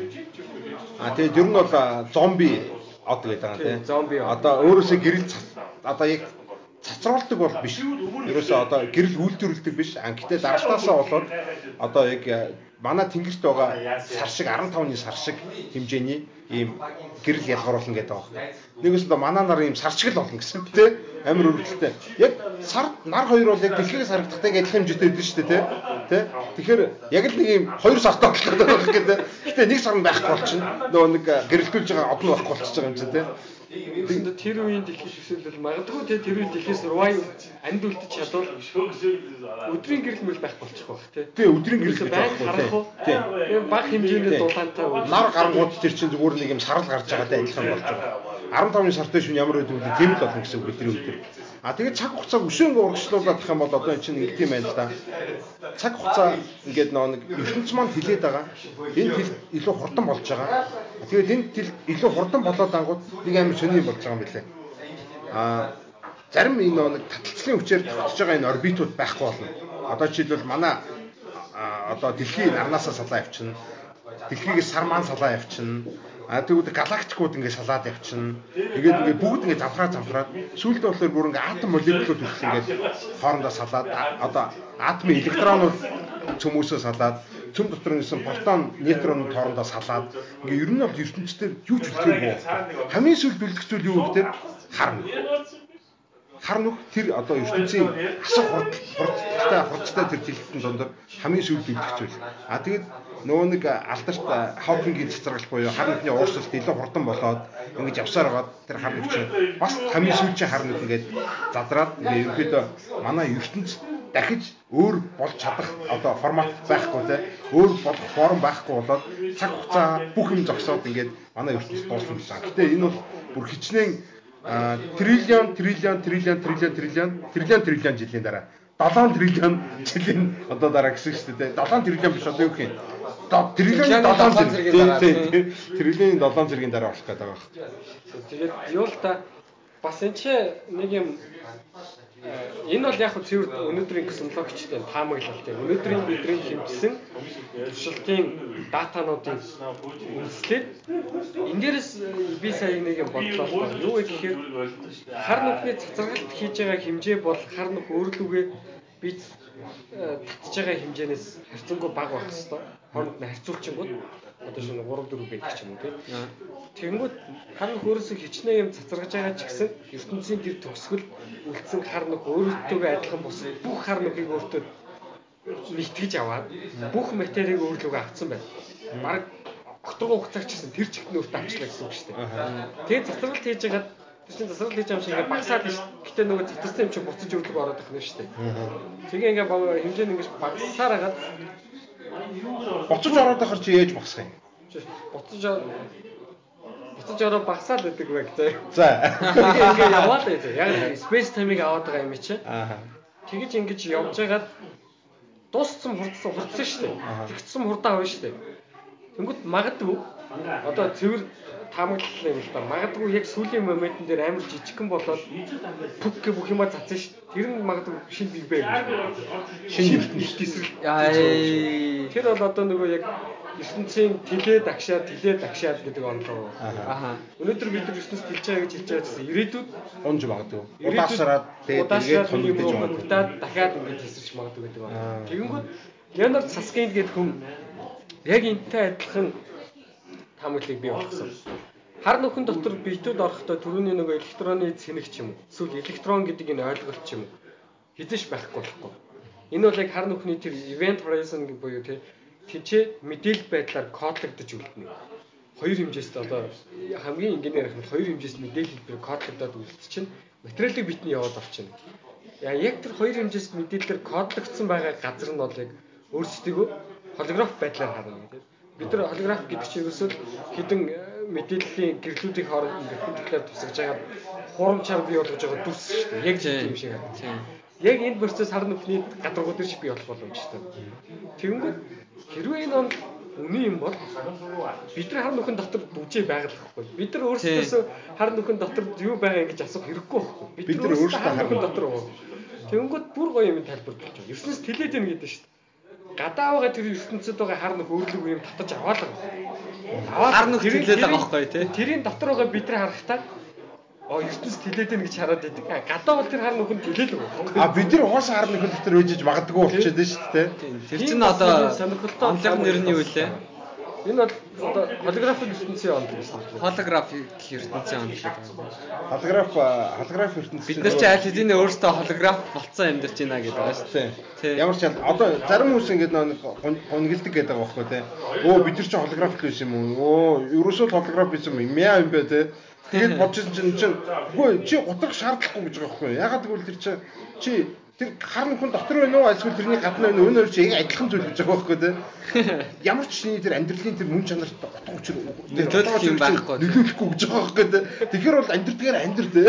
А тэгээд ер нь бол зомби од гэдэг байгаа тийм. Зомби. Одоо өөрөөсөө гэрэл одоо яг цацруулдаг бол биш. Ерөөсөө одоо гэрэл үйлдвэрлэдэг биш. Гэхдээ даралтаасаа болоод одоо яг манай тэнгэрт байгаа сар шиг fifteen-ны сар шиг хэмжээний ийм гэрэл ялгаруулна гэдэг байгаа. Нэгээс нь манай нар ийм сар шиг л болно гэсэн тийм амар өрөвдөлтэй. Яг сар нар хоёр бол яг дэлхийгээс харагдахтай адилхан хэмжээтэй байдаг шүү дээ тийм. Тэгэхээр яг л нэг ийм хоёр сартай болох гэдэг байна гэдэг. Гэтэ нэг сар нь байхгүй болчихно. Нөгөө нэг гэрэлтүүлж байгаа од нь байхгүй болчихж байгаа юм чинь тийм. Үүсэндээ тэр үеийн дэлхий төсөөлөл магадгүй те тэр үеийн дэлхийс руу амьд үлдэж чадвал өдрийн гэрэл мэл байх болчих байх те. Тий, өдрийн гэрэл гэж байх уу? Тий. Баг хэмжээний дулаантай үе. Нар гарангууд тэр чинь зүгээр нэг юм сарал гарч байгаатай адилхан болж байгаа. арван тавны сартай шөнө ямар байдгүй л тийм л болно гэсэн үг бидний өдөр. А тэгээд цаг хугацааг өшөөнгө урагшлуулах юм бол одоо энэ чинь ингэ тийм байна л да. Цаг хугацаа ингээд нэг ертөнц маань хилээд байгаа. Энэ хил илүү хурдан болж байгаа. Тэгээд энэ хил илүү хурдан болоод ангууд нэг амар сони болж байгаа юм билээ. А зарим энэ нэг таталцлын хүчээр татж байгаа энэ орбитууд байхгүй болно. Одоо жишээлбэл манай одоо дэлхий нарнаасаа салаа явчихна. Дэлхийгээс сар маань салаа явчихна. А тэгвэл галактикууд ингээд салаад явчихна. Тэгээд ингээд бүгд ингээд замхраа замхраад сүүлдээ болохоор бүр ингээд атом молекулууд хүртэл ингээд хоорондоо салаад одоо атомын электронууд цөмөөсөө салаад цөм дотор нэсэн протон, нейтронууд хоорондоо салаад ингээд ер нь бол ертөнцийн юу ч үлдээгүй. Хамгийн сүүлд үлдэх зүйл юу гэхээр хар нүх. Хар нүх тэр одоо ертөнцийн асах хурдтай хурдтай тэр дэлхийд дондор хамгийн сүүлд үлдэх зүйл. А тэгээд нөгөө нэг алдарт Хокингийн цэцэрлэг буюу хар нүхний уурсалт илүү хурдан болоод ингэж явсаар байгаа тэр хар нүх чинь бас хамгийн сүүлчийн хар нүх ингээд задраад ингээд ерөөдөө манай ертөнц дахиж өөр болж чадах одоо формат байхгүй те өөр болох форм байхгүй болоод цаг хугацаа бүх юм зогсоод ингээд манай ертөнц дуусна гэсэн. Гэтэ энэ бол бүр хичнээн триллион триллион триллион триллион триллион триллион триллион жилийн дараа долоон триллион жилийн одоо дараа гэсэн шүү дээ. долоон триллион биш одоо юу гэх юм? Триллион долоон зэргийн дараа. Триллион долоон зэргийн дараа болох гэдэг байгаа. Тэгээд юу л та бас энэ ч нэг юм энэ бол яг хөө цэвэр өнөөдрийн космологичтой таамаглалт юм. Өнөөдрийн бидний хэмжсэн туршилтын датануудын үндэслэл энэ дээрээс би сая нэг юм бодлоо байна. Юу вэ гэхээр хар нүхний цацрагалт хийж байгаа хэмжээ бол хар нүх өөрлөгөө бид татж байгаа хэмжээнээс харьцангуй бага байх хэвээр. Хооронд нь харьцуулчингууд одоо шинэ гурав дөрөв байдаг ч юм уу тийм. Тэгэнгүүт хар нүх өөрөөсөө хичнээн юм цацрагж байгаа ч гэсэн ертөнцийн тэр төгсгөл үлдсэн хар нүх өөртөө адилхан бус бүх хар нүхийг өөртөө нэгтгэж аваад бүх материйг өөрлөгөө авцсан байна. Бараг огторгон хугацаач гэсэн тэр чигт нь өөртөө авчлаа гэсэн үг шүү дээ. Тэгээд цацрагалт хийж байгаа тэр чинь цацрагалт хийж байгаа юм шиг ингээ багасаад ш. Гэтэ нөгөө цацрсан юм чинь буцаж өөрлөгөө ороод ирэх нь шүү дээ. Тэгээ ингээ хэмжээ нь ингээ багасаар хагаад буцаж ороод ахаар чи ээж багсах юм. Буцаж буцаж ороод багасаад байдаг байх заа. За. Ингээ яваад байж. Яг space time-ыг аваад байгаа юм чи. Аа. Тэгэж ингэж явж байгаад дууссан хурдсан хурдсан шүү дээ. Тэгсэн хурдаа авна шүү дээ. Тэнгүүт магадгүй одоо цэвэр таамаглал юм л да. Магадгүй яг сүүлийн моментн дээр амар жижигхэн болоод пүк гэх бүх юма цацсан шүү. Тэр нь магадгүй шинэ биг бэг. Шинэ ертөнцийн эсрэг. Тэр бол одоо нөгөө яг ертөнцийн тэлээ дагшаад тэлээ дагшаад гэдэг онлоо. Аха. Өнөөдөр бид нар ертөнцийн тэлж байгаа гэж хэлж байгаа гэсэн ирээдүйд унж магадгүй. Удаашраад тэгээд томдож магадгүй. Дахиад ингэж хэсэрч магадгүй гэдэг байна. Тэгэнгүүт Леонард Саскин гэдэг хүн яг энэтэй адилхан таамаглалыг бий болгосон. Хар нүхэн дотор биетүүд орохдоо түрүүний нөгөө электроны цэнэг ч юм уу. Эсвэл электрон гэдэг энэ ойлголт ч юм уу. Хизээш байхгүй болохгүй. Энэ бол яг хар нүхний тэр event horizon буюу тий тийчээ мэдээлэл байдлаар кодлогдож үлдэнэ. Хоёр хэмжээст одоо хамгийн энгийнээр хэлбэл хоёр хэмжээст мэдээлэл хэлбэр кодлогдоод үлдчихэв. Материалыг битний яваад орчихно. Яа яг тэр хоёр хэмжээст мэдээлэлээр кодлогдсон байгаа газар нь бол яг өөрсдөө холограф байдлаар харна гэдэг. Бид нар холограф гэдэг чинь ерөөсөө хэдэн мэдээллийн гэрлүүдийн хооронд ингээд бүтэглээр тусгаж байгаа хурамчаар бий болгож байгаа дүрс шүү дээ. Яг тийм шиг харагдсан. Яг энэ процесс хар нүхний гадаргууд дээр ч бий болох боломжтой. Тэгэнгүүт хэрвээ энэ он үний юм бол бид нар хар нүхэн дотор бүжээ байгалахгүй. Бид нар өөрсдөөсөө хар нүхэн дотор юу байгаа ингэж асуух хэрэггүй байхгүй. Бид нар өөрсдөө хар нүхэн дотор байгаа. Тэгэнгүүт бүр гоё юм тайлбар болж байгаа. Ертөнцийн тэлээд байна гэдэг шүү дээ. Гадаа байгаа тэр ертөнцид байгаа хар нүх өөрлөг юм татаж аваалаа. Хар нүх тэлээд байгаа байхгүй тий. Тэрийн дотор байгаа бид нар харахтаа оо ертөнц тэлээд байна гэж хараад байдаг. Гадаа бол тэр хар нүхэн тэлээд байгаа. А бид нар угаасаа хар нүхэн дотор үжиж магадгүй болчиход байна шүү дээ. Тэр чинь одоо онлог нэр нь юу вэ? Энэ бол одоо холографик ертөнцийн онлог гэсэн үг. Холографик ертөнцийн онлог. Холограф холограф ертөнцийн бид нар ч аль хэдийн өөрсдөө холограф болцсон амьдарч байна гэдэг байгаа шүү дээ. Ямар ч одоо зарим хүмүүс ингэж нэг гонгэлдэг гэдэг байгаа байхгүй тий. Өө бид нар ч холографик байсан юм уу? Өө ерөөсөө холограф байсан юм яа юм бэ тий. Тэгээд бодож чинь чинь үгүй чи гутрах шаардлагагүй гэж байгаа байхгүй юу? Ягаад гэвэл тэр чи чи тэр хар нөхөн дотор байна уу эсвэл тэрний гадна байна уу? Өнөө чи яг адилхан зүйл гэж байгаа байхгүй юу? Ямар ч чиний тэр амьдралын тэр мөн чанарт утга учир нөлөөлөх юм байхгүй. Нөлөөлөхгүй гэж байгаа байхгүй юу? Тэгэхээр бол амьдрдгаар амьдр дээ.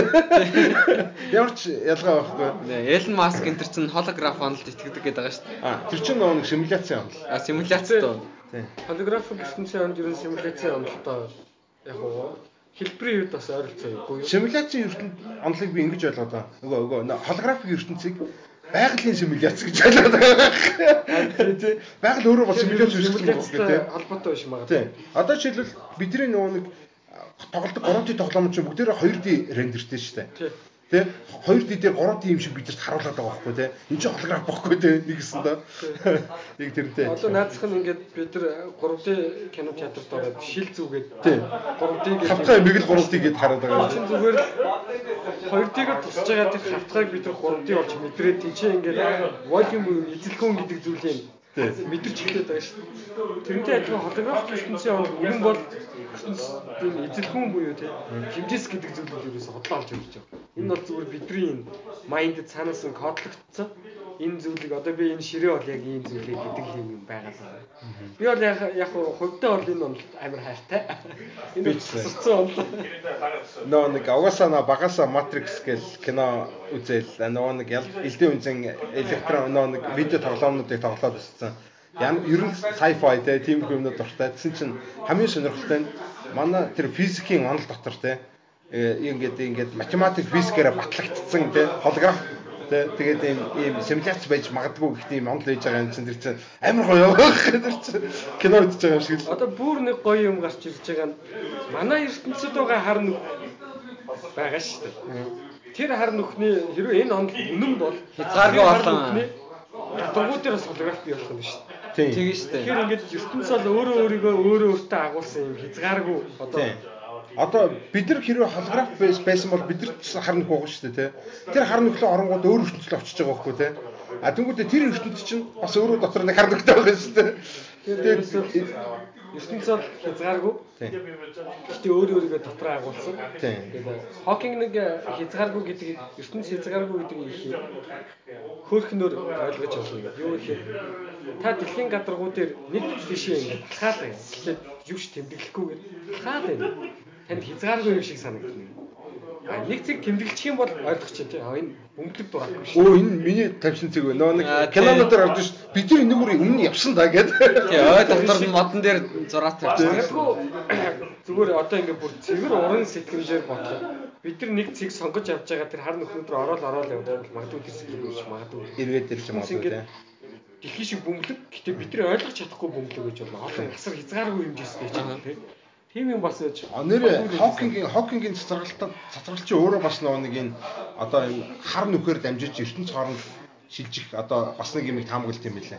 Ямар ч ялгаа байхгүй юу? Эллен Маск энэ төр чинь холограф онолд итгэдэг гэдэг байгаа шүү дээ. А тэр чинь нэг симуляци онол. А симуляц тоо. Холографик ертөнцийн онд ерөн симуляцийн онолтой яг уу хэлбэрийн үед бас ойролцоогүй юу? Симуляцийн ертөнд онолыг би ингэж ойлгоод байгаа. Нөгөө нөгөө холографик ертөнцийг байгалийн симуляц гэж ойлгоод байгаа. Тий. Байгаль өөрөө бол симуляц үүсгэх юм байна тий. Холбоотой биш магадгүй. Тий. Одоо жишээлбэл бидний нөгөө нэг тоглолтог гурван ди тоглоом чинь бүгдээрээ хоёр ди рендертэй шүү дээ. Тий. Тэ хоёр ди дээр гурван ди юм шиг бидэрт харуулдаг байгаа байхгүй тий. Энд чинь холограф бохгүй тий нэгсэн доо. Нэг тэрнтэй. Одоо наадах нь ингээд бид нар гурван ди кино театрт ороод шил зүгээд тий. гурван ди гэж хавтгай мэг л гурван ди гэд хараад байгаа. чинь зүгээр л хоёр ди-гээр тусч байгаа тэр хавтгайг бид нар гурван ди болж мэдрээд тий чи ингээд volume буюу эзэлхүүн гэдэг зүйлийг мэдэрч хэлээд байгаа шүү дээ. Тэрнтэй адилхан холографик ертөнцийн онол үнэн бол ертөнцийн эзэлхүүн буюу тий хэмжээс гэдэг зүйлүүд ерөөсө хотлоо олж өгч байгаа. Энэ бол зүгээр бидний энэ майндд цаанаас нь кодлогдсон. Энэ зүйлийг одоо би энэ ширээ бол яг ийм зүйлийг гэдэг юм байгаа. Би бол яг яг хувьдаа бол энэ онол амар хайртай. Энэ цэцсэн онол. Нөө нэг угаасаа нөө багасаа Matrix гэл кино үзэл нөө нэг элдэн үнцэн электрон нөө нэг видео тоглоомнуудыг тоглоод өссөн. Ян ер нь sci-fi те тийм юмнууд дуртай. Тэсэн чинь хамгийн сонирхолтой нь манай тэр физикийн онол дотор те ингээд ингээд математик физикээр батлагдсан те холограф те тэгээд ийм ийм симуляц байж магадгүй гэх тийм онол хийж байгаа юм чинь тэр чинь амар гоё явах гэдэг чинь кино үзэж байгаа юм шиг л. Одоо бүр нэг гоё юм гарч ирж байгаа нь манай ертөнцид байгаа хар нүх байгаа шүү дээ. Тэр хар нүхний хэрвээ энэ онол үнэн бол хязгааргүй болон гадаргуу дээр бас холограф бий болох юм шүү дээ. Тийм шүү дээ. Тэгэхээр ингээд ертөнц бол өөрөө өөрийгөө өөрөө өөртөө агуулсан юм хязгааргүй одоо Одоо бид нар хэрвээ холограф байсан бол бид нар хар нүх байгаа шүү дээ тий. Тэр хар нүхлөө оронгууд өөр ертөнцлөө очиж байгаа байхгүй тий. А тэнгуүдээ тэр ертөнц чинь бас өөрөө дотор нэг хар нүхтэй байгаа шүү дээ. Тэгээд ертөнц бол хязгааргүй. Гэхдээ өөр өөрийгөө дотор агуулсан. Тэгээд Хокинг нэг хязгааргүй гэдэг ертөнц хязгааргүй гэдэг их хөөрхнөр ойлгож байна. Юу гэхээр та дэлхийн гадаргуу дээр нэг тишээ ингээд алхаад байна. Тэгэхээр юу ч тэмдэглэхгүйгээр алхаад байна. Танд хязгааргүй юм шиг санагдана. А нэг цэг тэмдэглэх юм бол ойлгох чинь тий. А энэ өнгөлөг дураагүй шүү. Өө энэ миний тавьсан цэг байна. Нөө нэг кинонуудаар орж ш. Бид нар нэг үрийн өмнө явсан да гэдэг. Тий, ой доктор нь модон дээр зураад тавьсан. Зүгээр одоо ингээд бүр цэгэр уран сэтгэмжээр бодоход бид нар нэг цэг сонгож авч байгаа тэр хар нөхнүүд рүү ороод ороод явдаг бол магадгүй тэр сэтгэл биш магадгүй. Эргээд ирж магадгүй тий. Дэлхийн шиг бөмбөлөг. Гэтэ бид нар ойлгож чадахгүй бөмбөлөг гэж болно. Олон асар хязгааргүй хэмжээстэй ч юм тий. Тийм юм бас ээж. Нэр Хокингийн Хокингийн цацралтад цацралч өөрөө бас нэг энэ одоо энэ хар нүхээр дамжиж ертөнц хооронд шилжих одоо бас нэг юм таамаглалт юм билээ.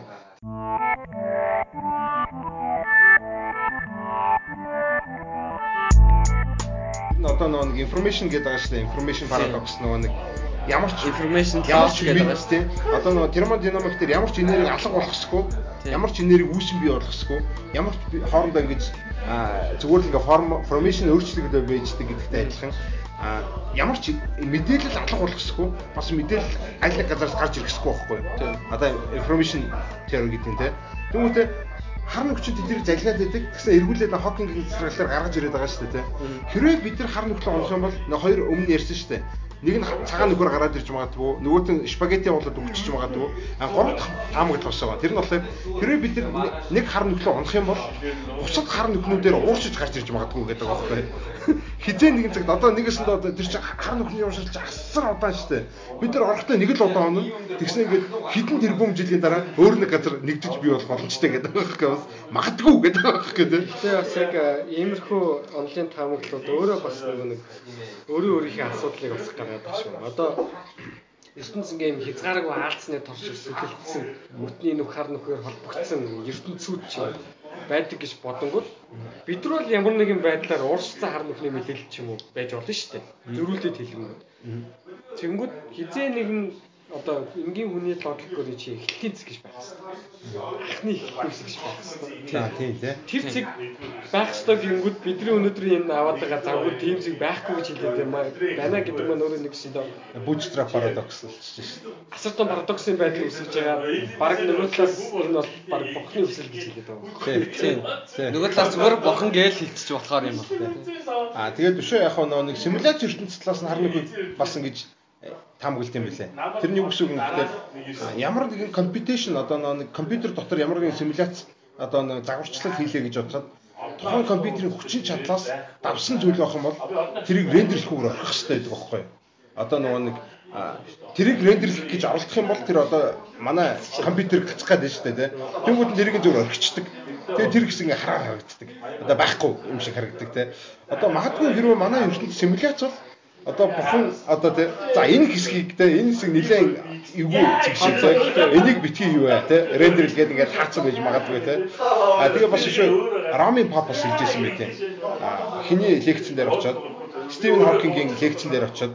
Одоо нэг information гэдэг байгаа шүү дээ. Information paradox нөгөө нэг ямар ч information loss гэдэг байгаа шүү дээ. Одоо нөгөө термодинамик дээр ямар ч энергийг алга болгохгүй, ямар ч энергийг үүсгэн бий болгохгүй, ямар ч хоорондоо ингэж зүгээр л ингээ formation өөрчлөгдөж байждаг гэдэгтэй адилхан ямар ч мэдээлэл алга болгохгүй, бас мэдээлэл аль нэг газараас гарч ирэхгүй байхгүй. Одоо information theory гэдэг нь тийм. Тэгмээ хар нүхчид эдгээр залгаад байдаг. Тэгсэн эргүүлээд Хокингийн цэцэрлэлээр гаргаж ирээд байгаа шүү дээ. Хэрвээ бид нар хар нүхлөө онох юм бол хоёр өмнө ярьсан шүү дээ. Нэг нь цагаан нүхээр гараад ирж магадгүй, нөгөөт нь спагетти болоод өгчөж магадгүй. А гурав дахь таамаглал бас байгаа. Тэр нь болохоор хэрвээ бид нар нэг хар нүхлөө онох юм бол бусад хар нүхнүүдээр уурчиж гарч ирж магадгүй гэдэг байгаа байхгүй. Хизээ нэгэн цагт одоо нэгэсэнд одоо тэр чинь хар нүхний ууршил чинь асар удаан шүү дээ. Бид нар орохдоо нэг л удаан онно. Тэгсэн ингээд хэдэн тэрбум жилийн дараа өөр нэг газар нэгдэж бий болох боломжтой гэдэг байгаа байхгүй. Магадгүй гэдэг байгаа байхгүй тийм. Тэгээ бас яг иймэрхүү онлайн таамаглалууд өөрөө бас нэг өөрөө өөрийнхөө асуудлыг бас гаргаад байна шүү. Одоо ертөнц ингээм хязгааргүй хаалцны торч сүлэлтсэн мөтний нүх хар нүхээр холбогдсон ертөнцүүд ч байдаг гэж бодонгууд бид нар бол ямар нэгэн байдлаар ууршсан хар нүхний мэдээлэл ч юм уу байж болно шүү дээ. Зөрүүлээд хэлмээр. Тэнгүүд хизээ нэгэн одоо энгийн хүний бодлогоор чи эхлэлийн цэг гэж байх хэрэгтэй. Анхны эхлэлийн цэг гэж байх хэрэгтэй. За тийм тий. Тэр цэг байх ёстой гингүүд бидний өнөөдрийн энэ аваад байгаа завгүй тийм цэг байхгүй гэж хэлээд юм байна гэдэг маань өөрөө нэг шиг bootstrap парадокс болчихж шүү дээ. Асар том парадоксын байдал үүсгэж байгаа. Бараг нөгөө талаас энэ бол бараг бурхны хүсэл гэж хэлээд байгаа. Тийм. Нөгөө талаас зүгээр бурхан гээл хэлчих болохоор юм байна. Аа тэгээд өшөө яг нэг симуляц ертөнцийн талаас нь харна хөө бас ингэж таамаглалт юм билээ. Тэрний үг шиг нэгтэй ямар нэгэн computation одоо нэг компьютер дотор ямар нэгэн симуляц одоо нэг загварчлал хийлээ гэж бодоход тухайн компьютерийн хүчин чадлаас давсан зүйл байх юм бол тэрийг рендерлэхүүр орох хэрэгтэй гэдэг байхгүй юу? Одоо нөгөө нэг тэрийг рендерлэх гэж оролдох юм бол тэр одоо манай компьютер гацах гэдэг шүү дээ. Тэнгүүд нь тэрийг зөв орхичдаг. Тэгээ тэр хэсэг ингээ хараа харагддаг. Одоо байхгүй юм шиг харагддаг те. Одоо магадгүй хэрвээ манай ертөнд симуляц бол одоо бурхан одоо те за энэ хэсгийг те энэ хэсэг нэлээд эвгүй чигшээ те энийг битгий юу вэ те рендерлгээд ингээд хаацсан байж магадгүй те. А тэгээ бас шүү Ромын папас хэлжсэн мэт те. Хиний лекцэн дээр очиод Стивен Хокингийн лекцэн дээр очиод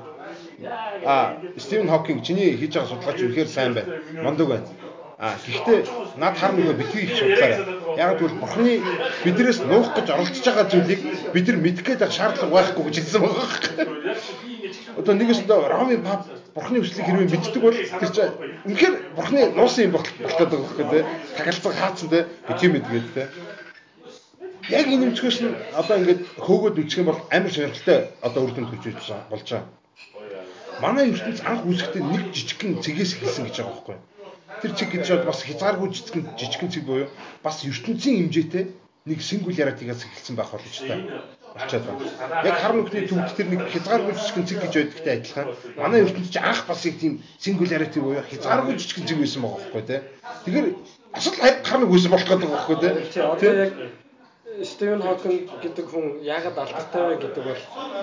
а Стивен Хокинг чиний хийж байгаа судалгаач үнэхээр сайн байна. Мондөг байна. А гэхдээ над хар нөгөө битгий их судлаарай. Яг тэгвэл бурхны биднээс нуух гэж оролдож байгаа зүйлийг бид нар мэдэх гээд шаардлага байхгүй гэж хэлсэн байгаа. Одоо нэгээс одоо Ромын пап бурхны хүслийг хэрвээ мэддэг бол тэр чинь үнэхээр бурхны нуусан юм болох болоод байгаа байхгүй те. Тагалцаг хаацсан те битгий мэдгээд те. Яг энэ юмчгөөс нь одоо ингээд хөөгөөд үсэх юм бол амар сонирхолтой одоо үр дүн төрж болж байгаа. Манай ертөнц анх үүсэхдээ нэг жижигхэн цэгээс эхэлсэн гэж байгаа байхгүй юу? Тэр цэг гэж бол бас хязгааргүй жижигхэн жижигхэн цэг буюу бас ертөнцийн хэмжээтэй нэг сингуляритигаас эхэлсэн байх боломжтой болчиход байна. Яг хар нүхний төвд тэр нэг хязгааргүй жижигхэн цэг гэж байдагтай адилхан. Манай ертөнц чинь анх бас яг тийм сингулярити буюу хязгааргүй жижигхэн цэг байсан байгаа байхгүй юу? Тэгэхээр асал хар нүх үүсэн болох гэдэг байхгүй юу? Одоо яг Стивен Хокинг гэдэг хүн яагаад алдартай вэ гэдэг бол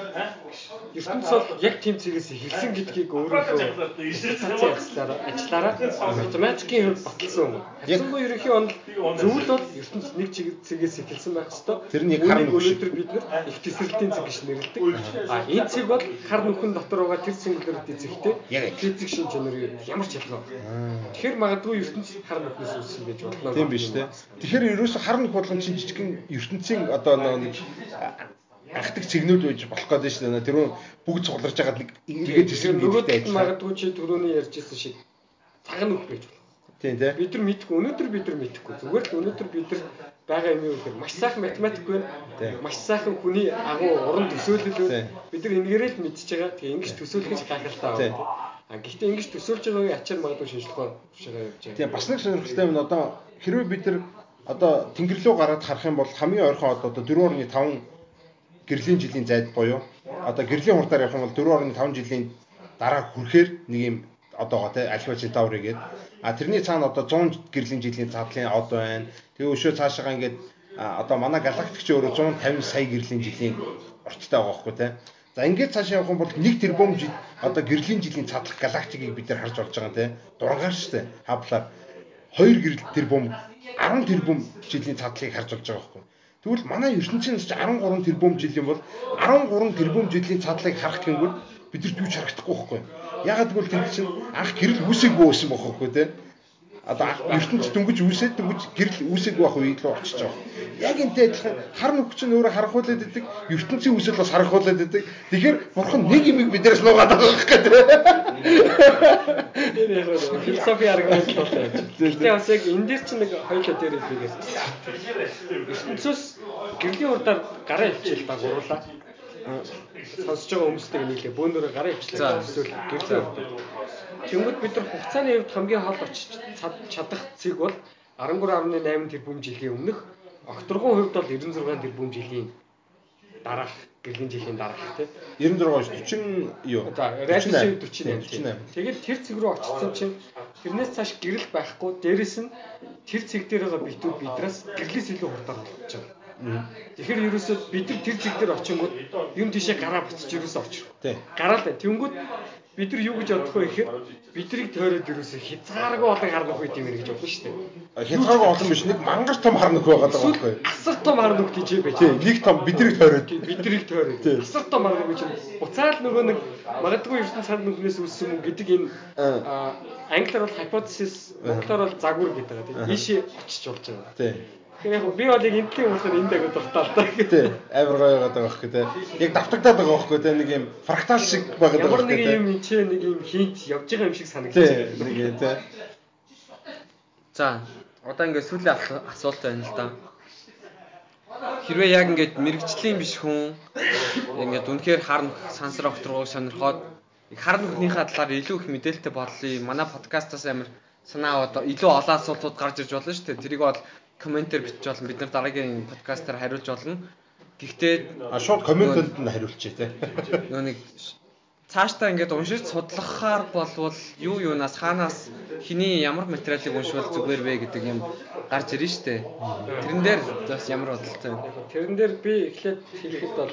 ертөнц бол яг тийм цэгээс эхэлсэн гэдгийг өөрийнхөө ажиллаараа ажиллаараа математикийн хувьд баталсан юм. Хацсангүй ерөнхий онол зөвл бол ертөнц нэг цэгээс эхэлсэн байх ёстой. Тэрний хар нүх өнөөдөр бид нар их төсрэлтийн цэг гэж нэрлэдэг. А энэ цэг бол хар нүхэн дотор байгаа тэр сингулярити цэгтэй физик шин чанарын ямар ч ялгаа. Тэгэхээр магадгүй ертөнц хар нүхнээс үүссэн гэж болно. Тийм биш үү? Тэгэхээр ерөөсө хар нүх болгон чинь жижигхэн ертөнцийн одоо нэг ахдаг цэгнүүд байж болох гэдэг шүү дээ. Тэр бүгд цугларж байгаа нэг эргээд хэсэг нэгтэй адилхан. Магадгүй чи түрүүний ярьжсэн шиг цаг нүх байж болох. Тийм тий. Бид нар мэдгүй өнөөдөр бид нар мэдгүй. Зүгээр л өнөөдөр бид нар байгаа юм юу гэхээр маш сайхан математик байна. Маш сайхан хүний агуу уран төсөөлөл байна. Бид нар энэгээрээ л мэдчихэж байгаа. Тэгээ ингэж төсөөлөхөж гайхалтай байна. А гэхдээ ингэж төсөөлж байгаагийн ачаар магадгүй шинжлэх ухаанаар явж байгаа. Тийм бас нэг сонирхолтой юм нь одоо хэрвээ бид нар одоо тэнгэр рүү гараад харах юм бол хамгийн ойрхон одоо дөрвөн орны таван гэрлийн жилийн зайд буюу одоо гэрлийн хурдаар явах юм бол дөрвөн орны таван жилийн дараа хүрэхээр нэг юм одоогоо те Альфа Центаври гээд а тэрний цаана одоо зуун гэрлийн жилийн задлын од байна. Тэгээ өшөө цаашаа ингээд одоо манай галактик ч өөрөө зуун тавин сая гэрлийн жилийн орчтой байгаа байхгүй те. За ингээд цаашаа явах юм бол нэг тэрбум жил одоо гэрлийн жилийн цадлах галактикийг бид нар харж болж байгаа те. Дургаар штэ Хабблаар хоёр гэрэл тэрбум арван тэрбум жилийн цадлыг харж болж байгаа байхгүй. Тэгвэл манай ертөнцийн ч арван гурван тэрбум жил юм бол арван гурван тэрбум жилийн цадлыг харах гэнгүүт бидэрт юу ч харагдахгүй байхгүй. Ягаад гэвэл тэнд чинь анх гэрэл үүсээгүй байсан байхгүй те. Одоо ертөнц дөнгөж үүсээд дөнгөж гэрэл үүсээгүй байх үед л очиж байгаа. Яг энтэй адилхан хар нүх чинь өөрөө харахуулаад идэг, ертөнцийн үүсэл бас харахуулаад идэг. Тэгэхээр бурхан нэг юмыг биднээс нуугаад байгаа хэрэг Энэ яг философи аргумент л байна. Тэгээ бас яг энэ дээр чинь нэг хоёулаа дээр хэлбэгээр ертөнцөөс гэрлийн урдаар гараа өвчил дагууруулаа. Сонсож байгаа хүмүүстэй нийлээ бөөнөрөө гараа өвчлээ эсвэл гэрлийн урдаар. Тэнгүүд бид нар хугацааны хувьд хамгийн хол очиж чадах цэг бол арван гурван арван найман тэрбум жилийн өмнөх, Окторгон хувьд бол девяносто шесть тэрбум жилийн дараах, гэрлийн жилийн дараах тийм девяносто шесть forty юу? За, радиусын forty-eight тийм. Тэгээд тэр цэг рүү очсон чинь тэрнээс цааш гэрэл байхгүй, дээрэс нь тэр цэг дээр байгаа битүүд бидраас гэрлээс илүү хурдаар болчихж байгаа. Тэгэхээр ерөөсөө бид нар тэр зэг дээр очингууд юм тийшээ гараа буцаж ерөөсөө очихгүй. Гараа л бай. Тэнгүүд бид нар юу гэж бодох вэ гэхээр бидрийг тойроод ерөөсөө хязгааргүй олон хар нөх байт юм гэж бодно шүү дээ. Хязгааргүй олон биш нэг мангар том хар нөх байгаа даа байхгүй. Асар том хар нөх гэж байж. Тийм нэг том бидрийг тойроод бидрийг тойроод. Асар том хар нөх гэж буцаал нөгөө нэг магадгүй ертөнц хар нөхнөөс үүссэн юм гэдэг энэ англиар бол hypothesis, монголоор бол загвар гэдэг байгаа. Тийм ийшээ очиж болж байгаа. Тийм. Тэгэхээр яг би бол яг энтлийн болохоор энд агуу дуртай л да. Тийм. Амар гоё байгаа байхгүй тий. Яг давтагдаад байгаа байхгүй тий. Нэг юм фрактал шиг байгаа байхгүй тий. Ямар нэг юм энэ нэг юм хийж явж байгаа юм шиг санагдаж байна. Нэг юм тий. За, одоо ингээд сүүлийн асуулт байна л да. Хэрвээ яг ингээд мэрэгжлийн биш хүн ингээд үнэхээр хар нөх сансар огторгоо сонирхоод хар нөхнийхээ талаар илүү их мэдээлэлтэй боллоо. Манай подкастаас амар санаа одоо илүү олон асуултууд гарч ирж болно шүү дээ. Тэрийг бол комментээр бичиж болно. Бид нар дараагийн подкастаар хариулж болно. Гэхдээ а шууд комментэнд нь хариулчих тий. Нөө нэг цаашдаа ингээд уншиж судлахаар болвол юу юунаас хаанаас хэний ямар материалыг уншвал зүгээр вэ гэдэг юм гарч ирнэ шүү дээ. Тэрэн дээр бас ямар бодолтой вэ? Тэрэн дээр би эхлээд хэлэхэд бол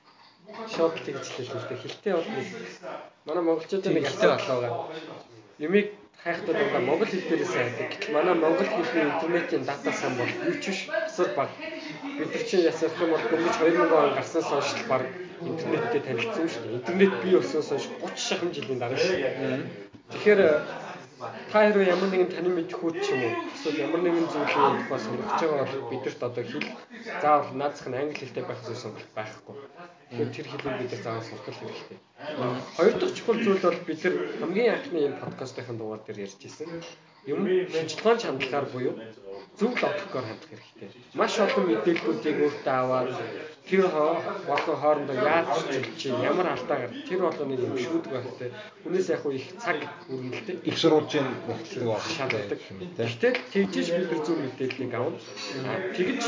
шууд тэгж хэлсэн л дээ. Хилтэй бол манай монголчуудын нэг асуу байгаа. Юмыг хайхдаа дандаа монгол хэл дээрээс хайдаг. Гэтэл манай монгол хэлний интернетийн дата сан бол юу ч биш асар бага. Бид нар чинь ясарх юм бол дөнгөж хоёр мянган он гарсан сошиал баг интернеттэй танилцсан шүү дээ. Интернет бий болсон сошиал гуйч шахам жилийн дараа шүү. Тэгэхээр та хэрвээ ямар нэгэн таны мэдхүүд ч юм уу эсвэл ямар нэгэн зүйлийн тухай сонирхож байгаа бол бидэрт одоо хэл заавал наадах нь англи хэлтэй байх зүйл сонирхол байхгүй. Тэгэхээр тэр хэлийг бид заавал сурах хэрэгтэй. Хоёр дахь чухал зүйл бол бид нар хамгийн анхны энэ подкастын дугаар дээр ярьж ирсэн. Юм шинжилгээний хандлагаар буюу зөв логикоор хандах хэрэгтэй. Маш олон мэдээллүүдийг өөртөө аваад тэр болгон хоорондоо яаж чиглэж, ямар алдаа гар тэр болгоныг юм шүүдэг байхтай. Хүнээс яг их цаг үргэлжлэлтэй их сурвалж юм болчихдог шаарддаг. Гэхдээ тэгжиж бид нар зөв мэдээллийг авна. Тэгж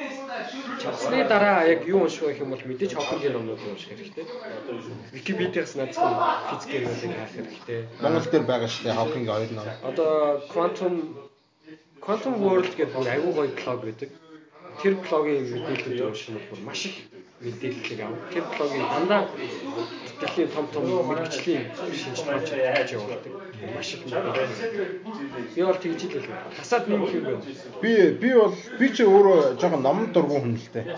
чавсны дараа яг юу унших вэ юм бол мэдээж хоггийн номнууд унших хэрэгтэй. Википедиас наадсан физикийн юмыг хаах хэрэгтэй. Монгол дээр байгаа шүү дээ хоггийн хоёр ном. Одоо Quantum Quantum World гэдэг нэг аюу гоё блог байдаг. Тэр блогийн мэдээллүүд унших нь маш их мэдээллийг авах. Тэр блогийн дандаа дэлхийн том том мэрэгжлийн шинжилгээч хийж явуулдаг. Маш их мэдээлэл. Би бол тэгж хэлээ. Хасаад нэг юм байна. Би би бол би ч өөрөө жоохон ном дургуун хүн л дээ.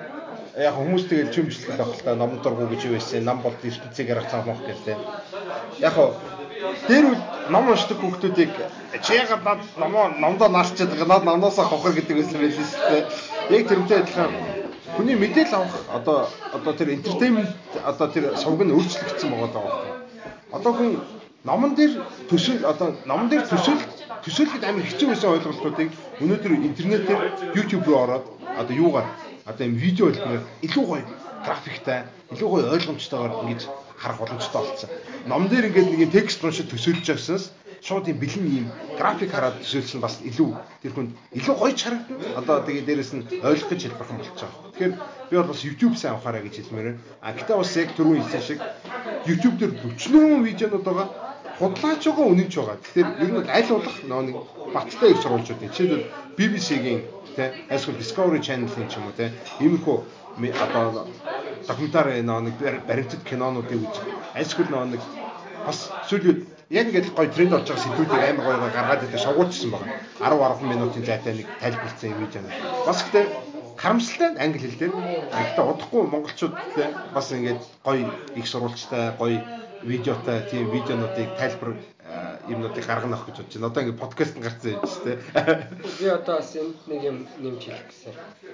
Яг хүмүүс тэгэл чимжлэх авах л та ном дургуун гэж юу байсан. Нам болд ертөнцийг ярах цаамах гэлээ. Яг хоо дээр ном уншдаг хүмүүсийг чи ягаад над номоо номдоо наалчаад байгаа над номноосоо хохор гэдэг байсан байлээ шүү дээ. Яг тэрнтэй адилхан хүний мэдээлэл авах одоо одоо тэр entertainment одоо тэр сувг нь өөрчлөгдсөн байгаа даа. Одоо хүн номон дээр төсөөл одоо номон дээр төсөөл төсөөлөхөд амар хэцүү байсан ойлголтуудыг өнөөдөр интернетээр YouTube руу ороод одоо юугаар одоо юм видео хэлбэрээр илүү гоё графиктай, илүү гоё ойлгомжтойгоор ингэж харах боломжтой болсон. Ном дээр ингээд нэг текст уншиж төсөөлж байгснаас шууд юм бэлэн юм график хараад төсөөлсөн бас илүү тэр хүнд илүү гоё харагдана. Одоо тэгээ дээрэс нь ойлгох гэж хэлбэрхэн болж байгаа. Тэгэхээр би бол бас YouTube сайн авахаараа гэж хэлмээр байна. А гэтээ бас яг түрүүн хэлсэн шиг YouTube дээр өчнөө видеонууд байгаа. Худлаач байгаа үнэнч байгаа. Тэгэхээр ер нь аль болох нэг баттай их сурвалжууд. Жишээлбэл би би си-гийн тэ эсвэл Discovery Channel-ийн ч юм уу тэ иймэрхүү одоо докюментари нэг баримтат кинонуудыг үзэх. Эсвэл нэг бас сүүлийн яг ингээд гоё тренд болж байгаа сэдвүүдийг амар гоё гаргаад идэх шогуульчсан байгаа. арав арван минутын зайтай нэг тайлбарлсан видео. Бас гэхдээ харамсалтай англи хэл дээр. Гэхдээ удахгүй монголчууд бас ингээд гоё их сурвалжтай, гоё видеотой тийм видеонуудыг тайлбар юмнуудыг гаргана ах гэж бодож байна. Одоо ингээд подкаст гарцсан юм шүү дээ. Би одоо бас энд нэг юм нэмж хэлэх гэсэн.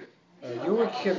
Юу гэхээр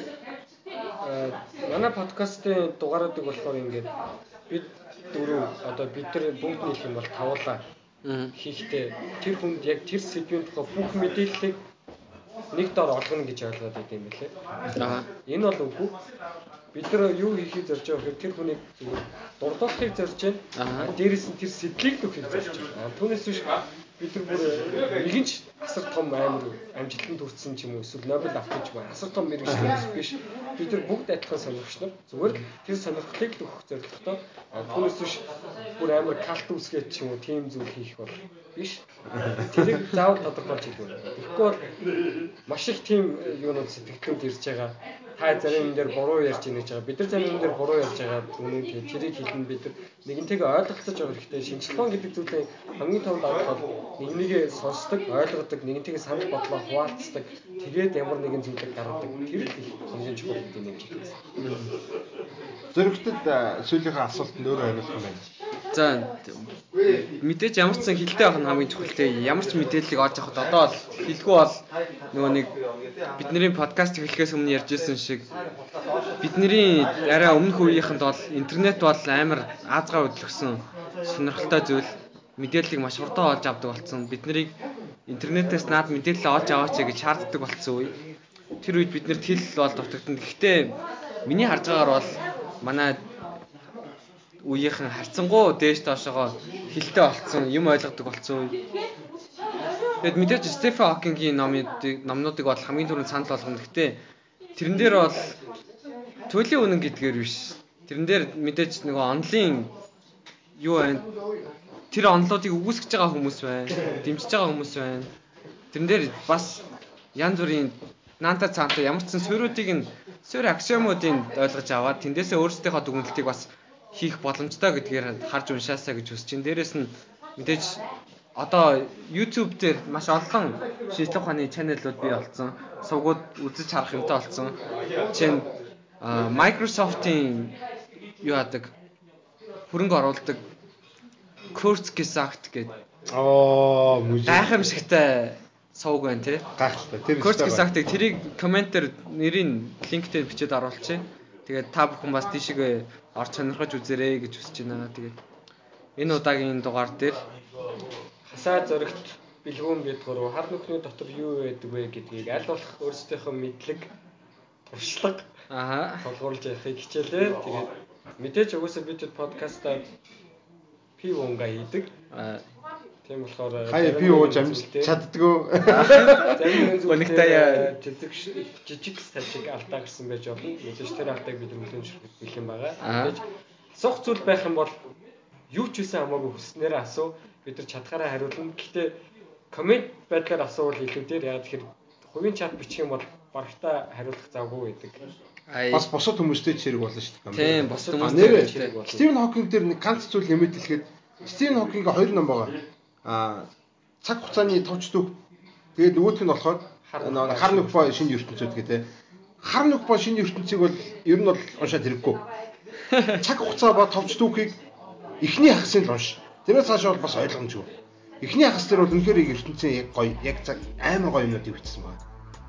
манай подкастын дугааруудыг болохоор ингээд бид дөрөв одоо бид нар бүгд нийлэх юм бол тавуулаа хийхдээ тэр хүнд яг тэр сэдвийн тухай бүх мэдээллийг нэг дор олгоно гэж ойлгоод байт юм билээ. Аа энэ бол үгүй. Бид нар юу хийхийг зорж байгаа гэхээр тэр хүнийг зүгээр дурдуулахыг зорж байна. Дээрээс нь тэр сэтлийг л өгөхийг зорж байна. Түүнээс биш бид нар бүр нэгэн ч асар том амар амжилтанд хүрсэн ч юм уу эсвэл Нобель авах гэж байна. Асар том мэрэгчлээс биш. Бид нар бүгд адилхан сонирхч нар. Зүгээр л тэр сонирхлыг л өгөх зорилготой. Түүнээс биш бүр амар калт үсгээд ч юм уу тийм зүйл хийх бол биш. Тэрийг заавал тодорхойлж хэлбэр. Тэгэхгүй бол маш их тийм юунууд сэтгэлдүүд ирж байгаа. Та зарим юм дээр буруу ярьж ийнэ гэж байгаа. Бид нар зарим юм дээр буруу ярьж байгаа. Үнэн тэрийг хэлнэ бид нар нэгэнтэйгээ ойлголцож байгаа хэрэгтэй. Шинжилгээ гэдэг зүйлээ хамгийн том давуу тал нэг нэгээ сонсдог, ойлгодог, нэгэнтэйгээ санал бодлоо хуваалцдаг. Тэгээд ямар нэгэн зүйлийг гаргадаг. Тэр л их хамгийн чухал гэдэг юм шиг байна. Зөрөгтөд сүүлийнхээ асуултанд өөрөө хариулах юм байна. За мэдээж ямар ч сан хилтэй байх нь хамгийн чухал те. Ямар ч мэдээллийг олж авахд одоо л хэлгүй бол нөгөө нэг бидний подкаст эхлэхээс өмнө ярьжсэн шиг бидний арай өмнөх үеийнхэнд бол интернет бол амар аазгаа хөдөлгсөн сонирхолтой зүйл мэдээллийг маш хурдан олж авдаг болсон. Биднийг интернетээс наад мэдээлэл олж аваач гэж шаарддаг болсон үе. Тэр үед биднэрт хэл бол дутагдана. Гэхдээ миний харж байгаагаар бол манай үеийнхэн харцсангуу дээш доошогоо хилтэй болцсон, юм ойлгодог болцсон үе. Тэгэд мэдээж Стефен Хокингийн номыг номнуудыг бол хамгийн түрүүнд санал болгоно. Гэхдээ тэрэн дээр бол туйлын үнэн гэдгээр биш. Тэрэн дээр мэдээж нөгөө онлын юу байна? Тэр онлуудыг үгүйсгэж байгаа хүмүүс байна. Дэмжиж байгаа хүмүүс байна. Тэрэн дээр бас янз бүрийн наанта цаанта ямар ч сан суурьуудыг нь суурь аксиомуудыг ойлгож аваад тэндээсээ өөрсдийнхөө дүгнэлтийг бас хийх боломжтой гэдгээр харж уншаасаа гэж хүсэж байна. Дээрээс нь мэдээж одоо YouTube дээр маш олон шинжлэх ухааны чаналууд бий болсон. Сувгууд үзэж харах юмтай болсон. Жишээ нь Microsoft-ийн юу яадаг хөрөнгө оруулдаг Kurzgesagt гэдэг. Оо, мужи. Гайхамшигтай сувг байна тий. Гайхалтай. Тэр Kurzgesagt-ыг тэрийг комментээр нэрийн линктээр бичээд оруулчих. Тэгээд та бүхэн бас тийшээ орж сонирхож үзээрэй гэж хүсэж байна. Тэгээд энэ удаагийн дугаар дээр хасаа зөрөгт бэлгүүн бид гурав хар нүхний дотор юу байдаг вэ гэдгийг аль болох өөрсдийнхөө мэдлэг туршлага аа толгуурлаж явахыг хичээлээ. Тэгээд мэдээж угсаа бид подкастаа пив унга хийдэг. Аа тийм болохоор хаяа би ууж амжилт чаддгүй. Зарим зүйлээ жижиг жижиг статик алдаа гэсэн байж болно. Мэдээж тэр алдааг бид үлэмжлэх бэлэн байгаа. Мэдээж асуух зүйл байх юм бол юу ч үсэн хамаагүй хүснээрээ асуу. Бид нар чадхаараа хариулна. Гэхдээ коммент байдлаар асуувал илүү дээр яг тэгэхээр хувийн чат бичих юм бол барагтаа хариулах завгүй байдаг. Бас босод хүмүүстэй ч хэрэг болно шүү дээ. Тийм, босод хүмүүстэй хэрэг болно. Стивен Хокинг дээр нэг ганц зүйл нэмээд хэлэхэд Стивен Хокингийн хоёр ном байгаа. Аа цаг хугацааны товч төв. Тэгээд нөгөөх нь болохоор хар нүх ба шинэ ертөнцүүд гэдэг. Хар нүх ба шинэ ертөнцийг бол ер нь бол уншаад хэрэггүй. Цаг хугацаа ба товч төвхийг эхний хагасыг л унш. Тэрээс цааш бол бас ойлгомжгүй. Эхний хагас дээр бол үнэхээр ертөнцийн яг гоё, яг цаг амар гоё юмнууд ивчихсэн байна.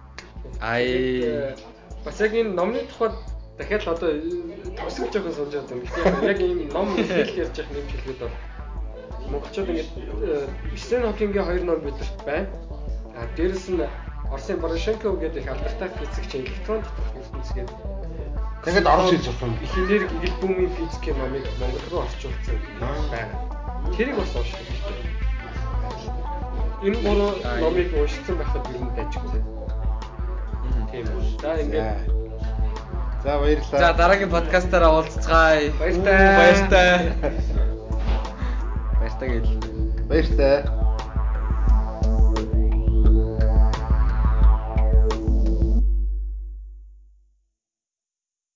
Ай бас яг энэ номны тухайд дахиад одоо төгсгөл жоохон суулж байгаа юм. Гэхдээ яг ийм ном хэл ярьж явах нэмж хэлгээд бол монголчууд ингээд Стивен Хокингийн хоёр ном бидэрт байна. А дээрэс нь Орсын Порошенко гэдэг их алдартай физикч электрон доторх ертөнц гэдэг. Тэгээд орос хэл сурах юм. Их энерги гэл бүүмийн физикийн номыг монгол руу орчуулсан байна. Тэрийг бас унших хэрэгтэй. Энэ гурван номыг уншсан байхад ер нь дайжгүй. Тийм үү. За ингээд. За баярлалаа. За дараагийн подкастаараа уулзцгаая. Баяртай. Баяртай. Баяртай гэл. Баяртай.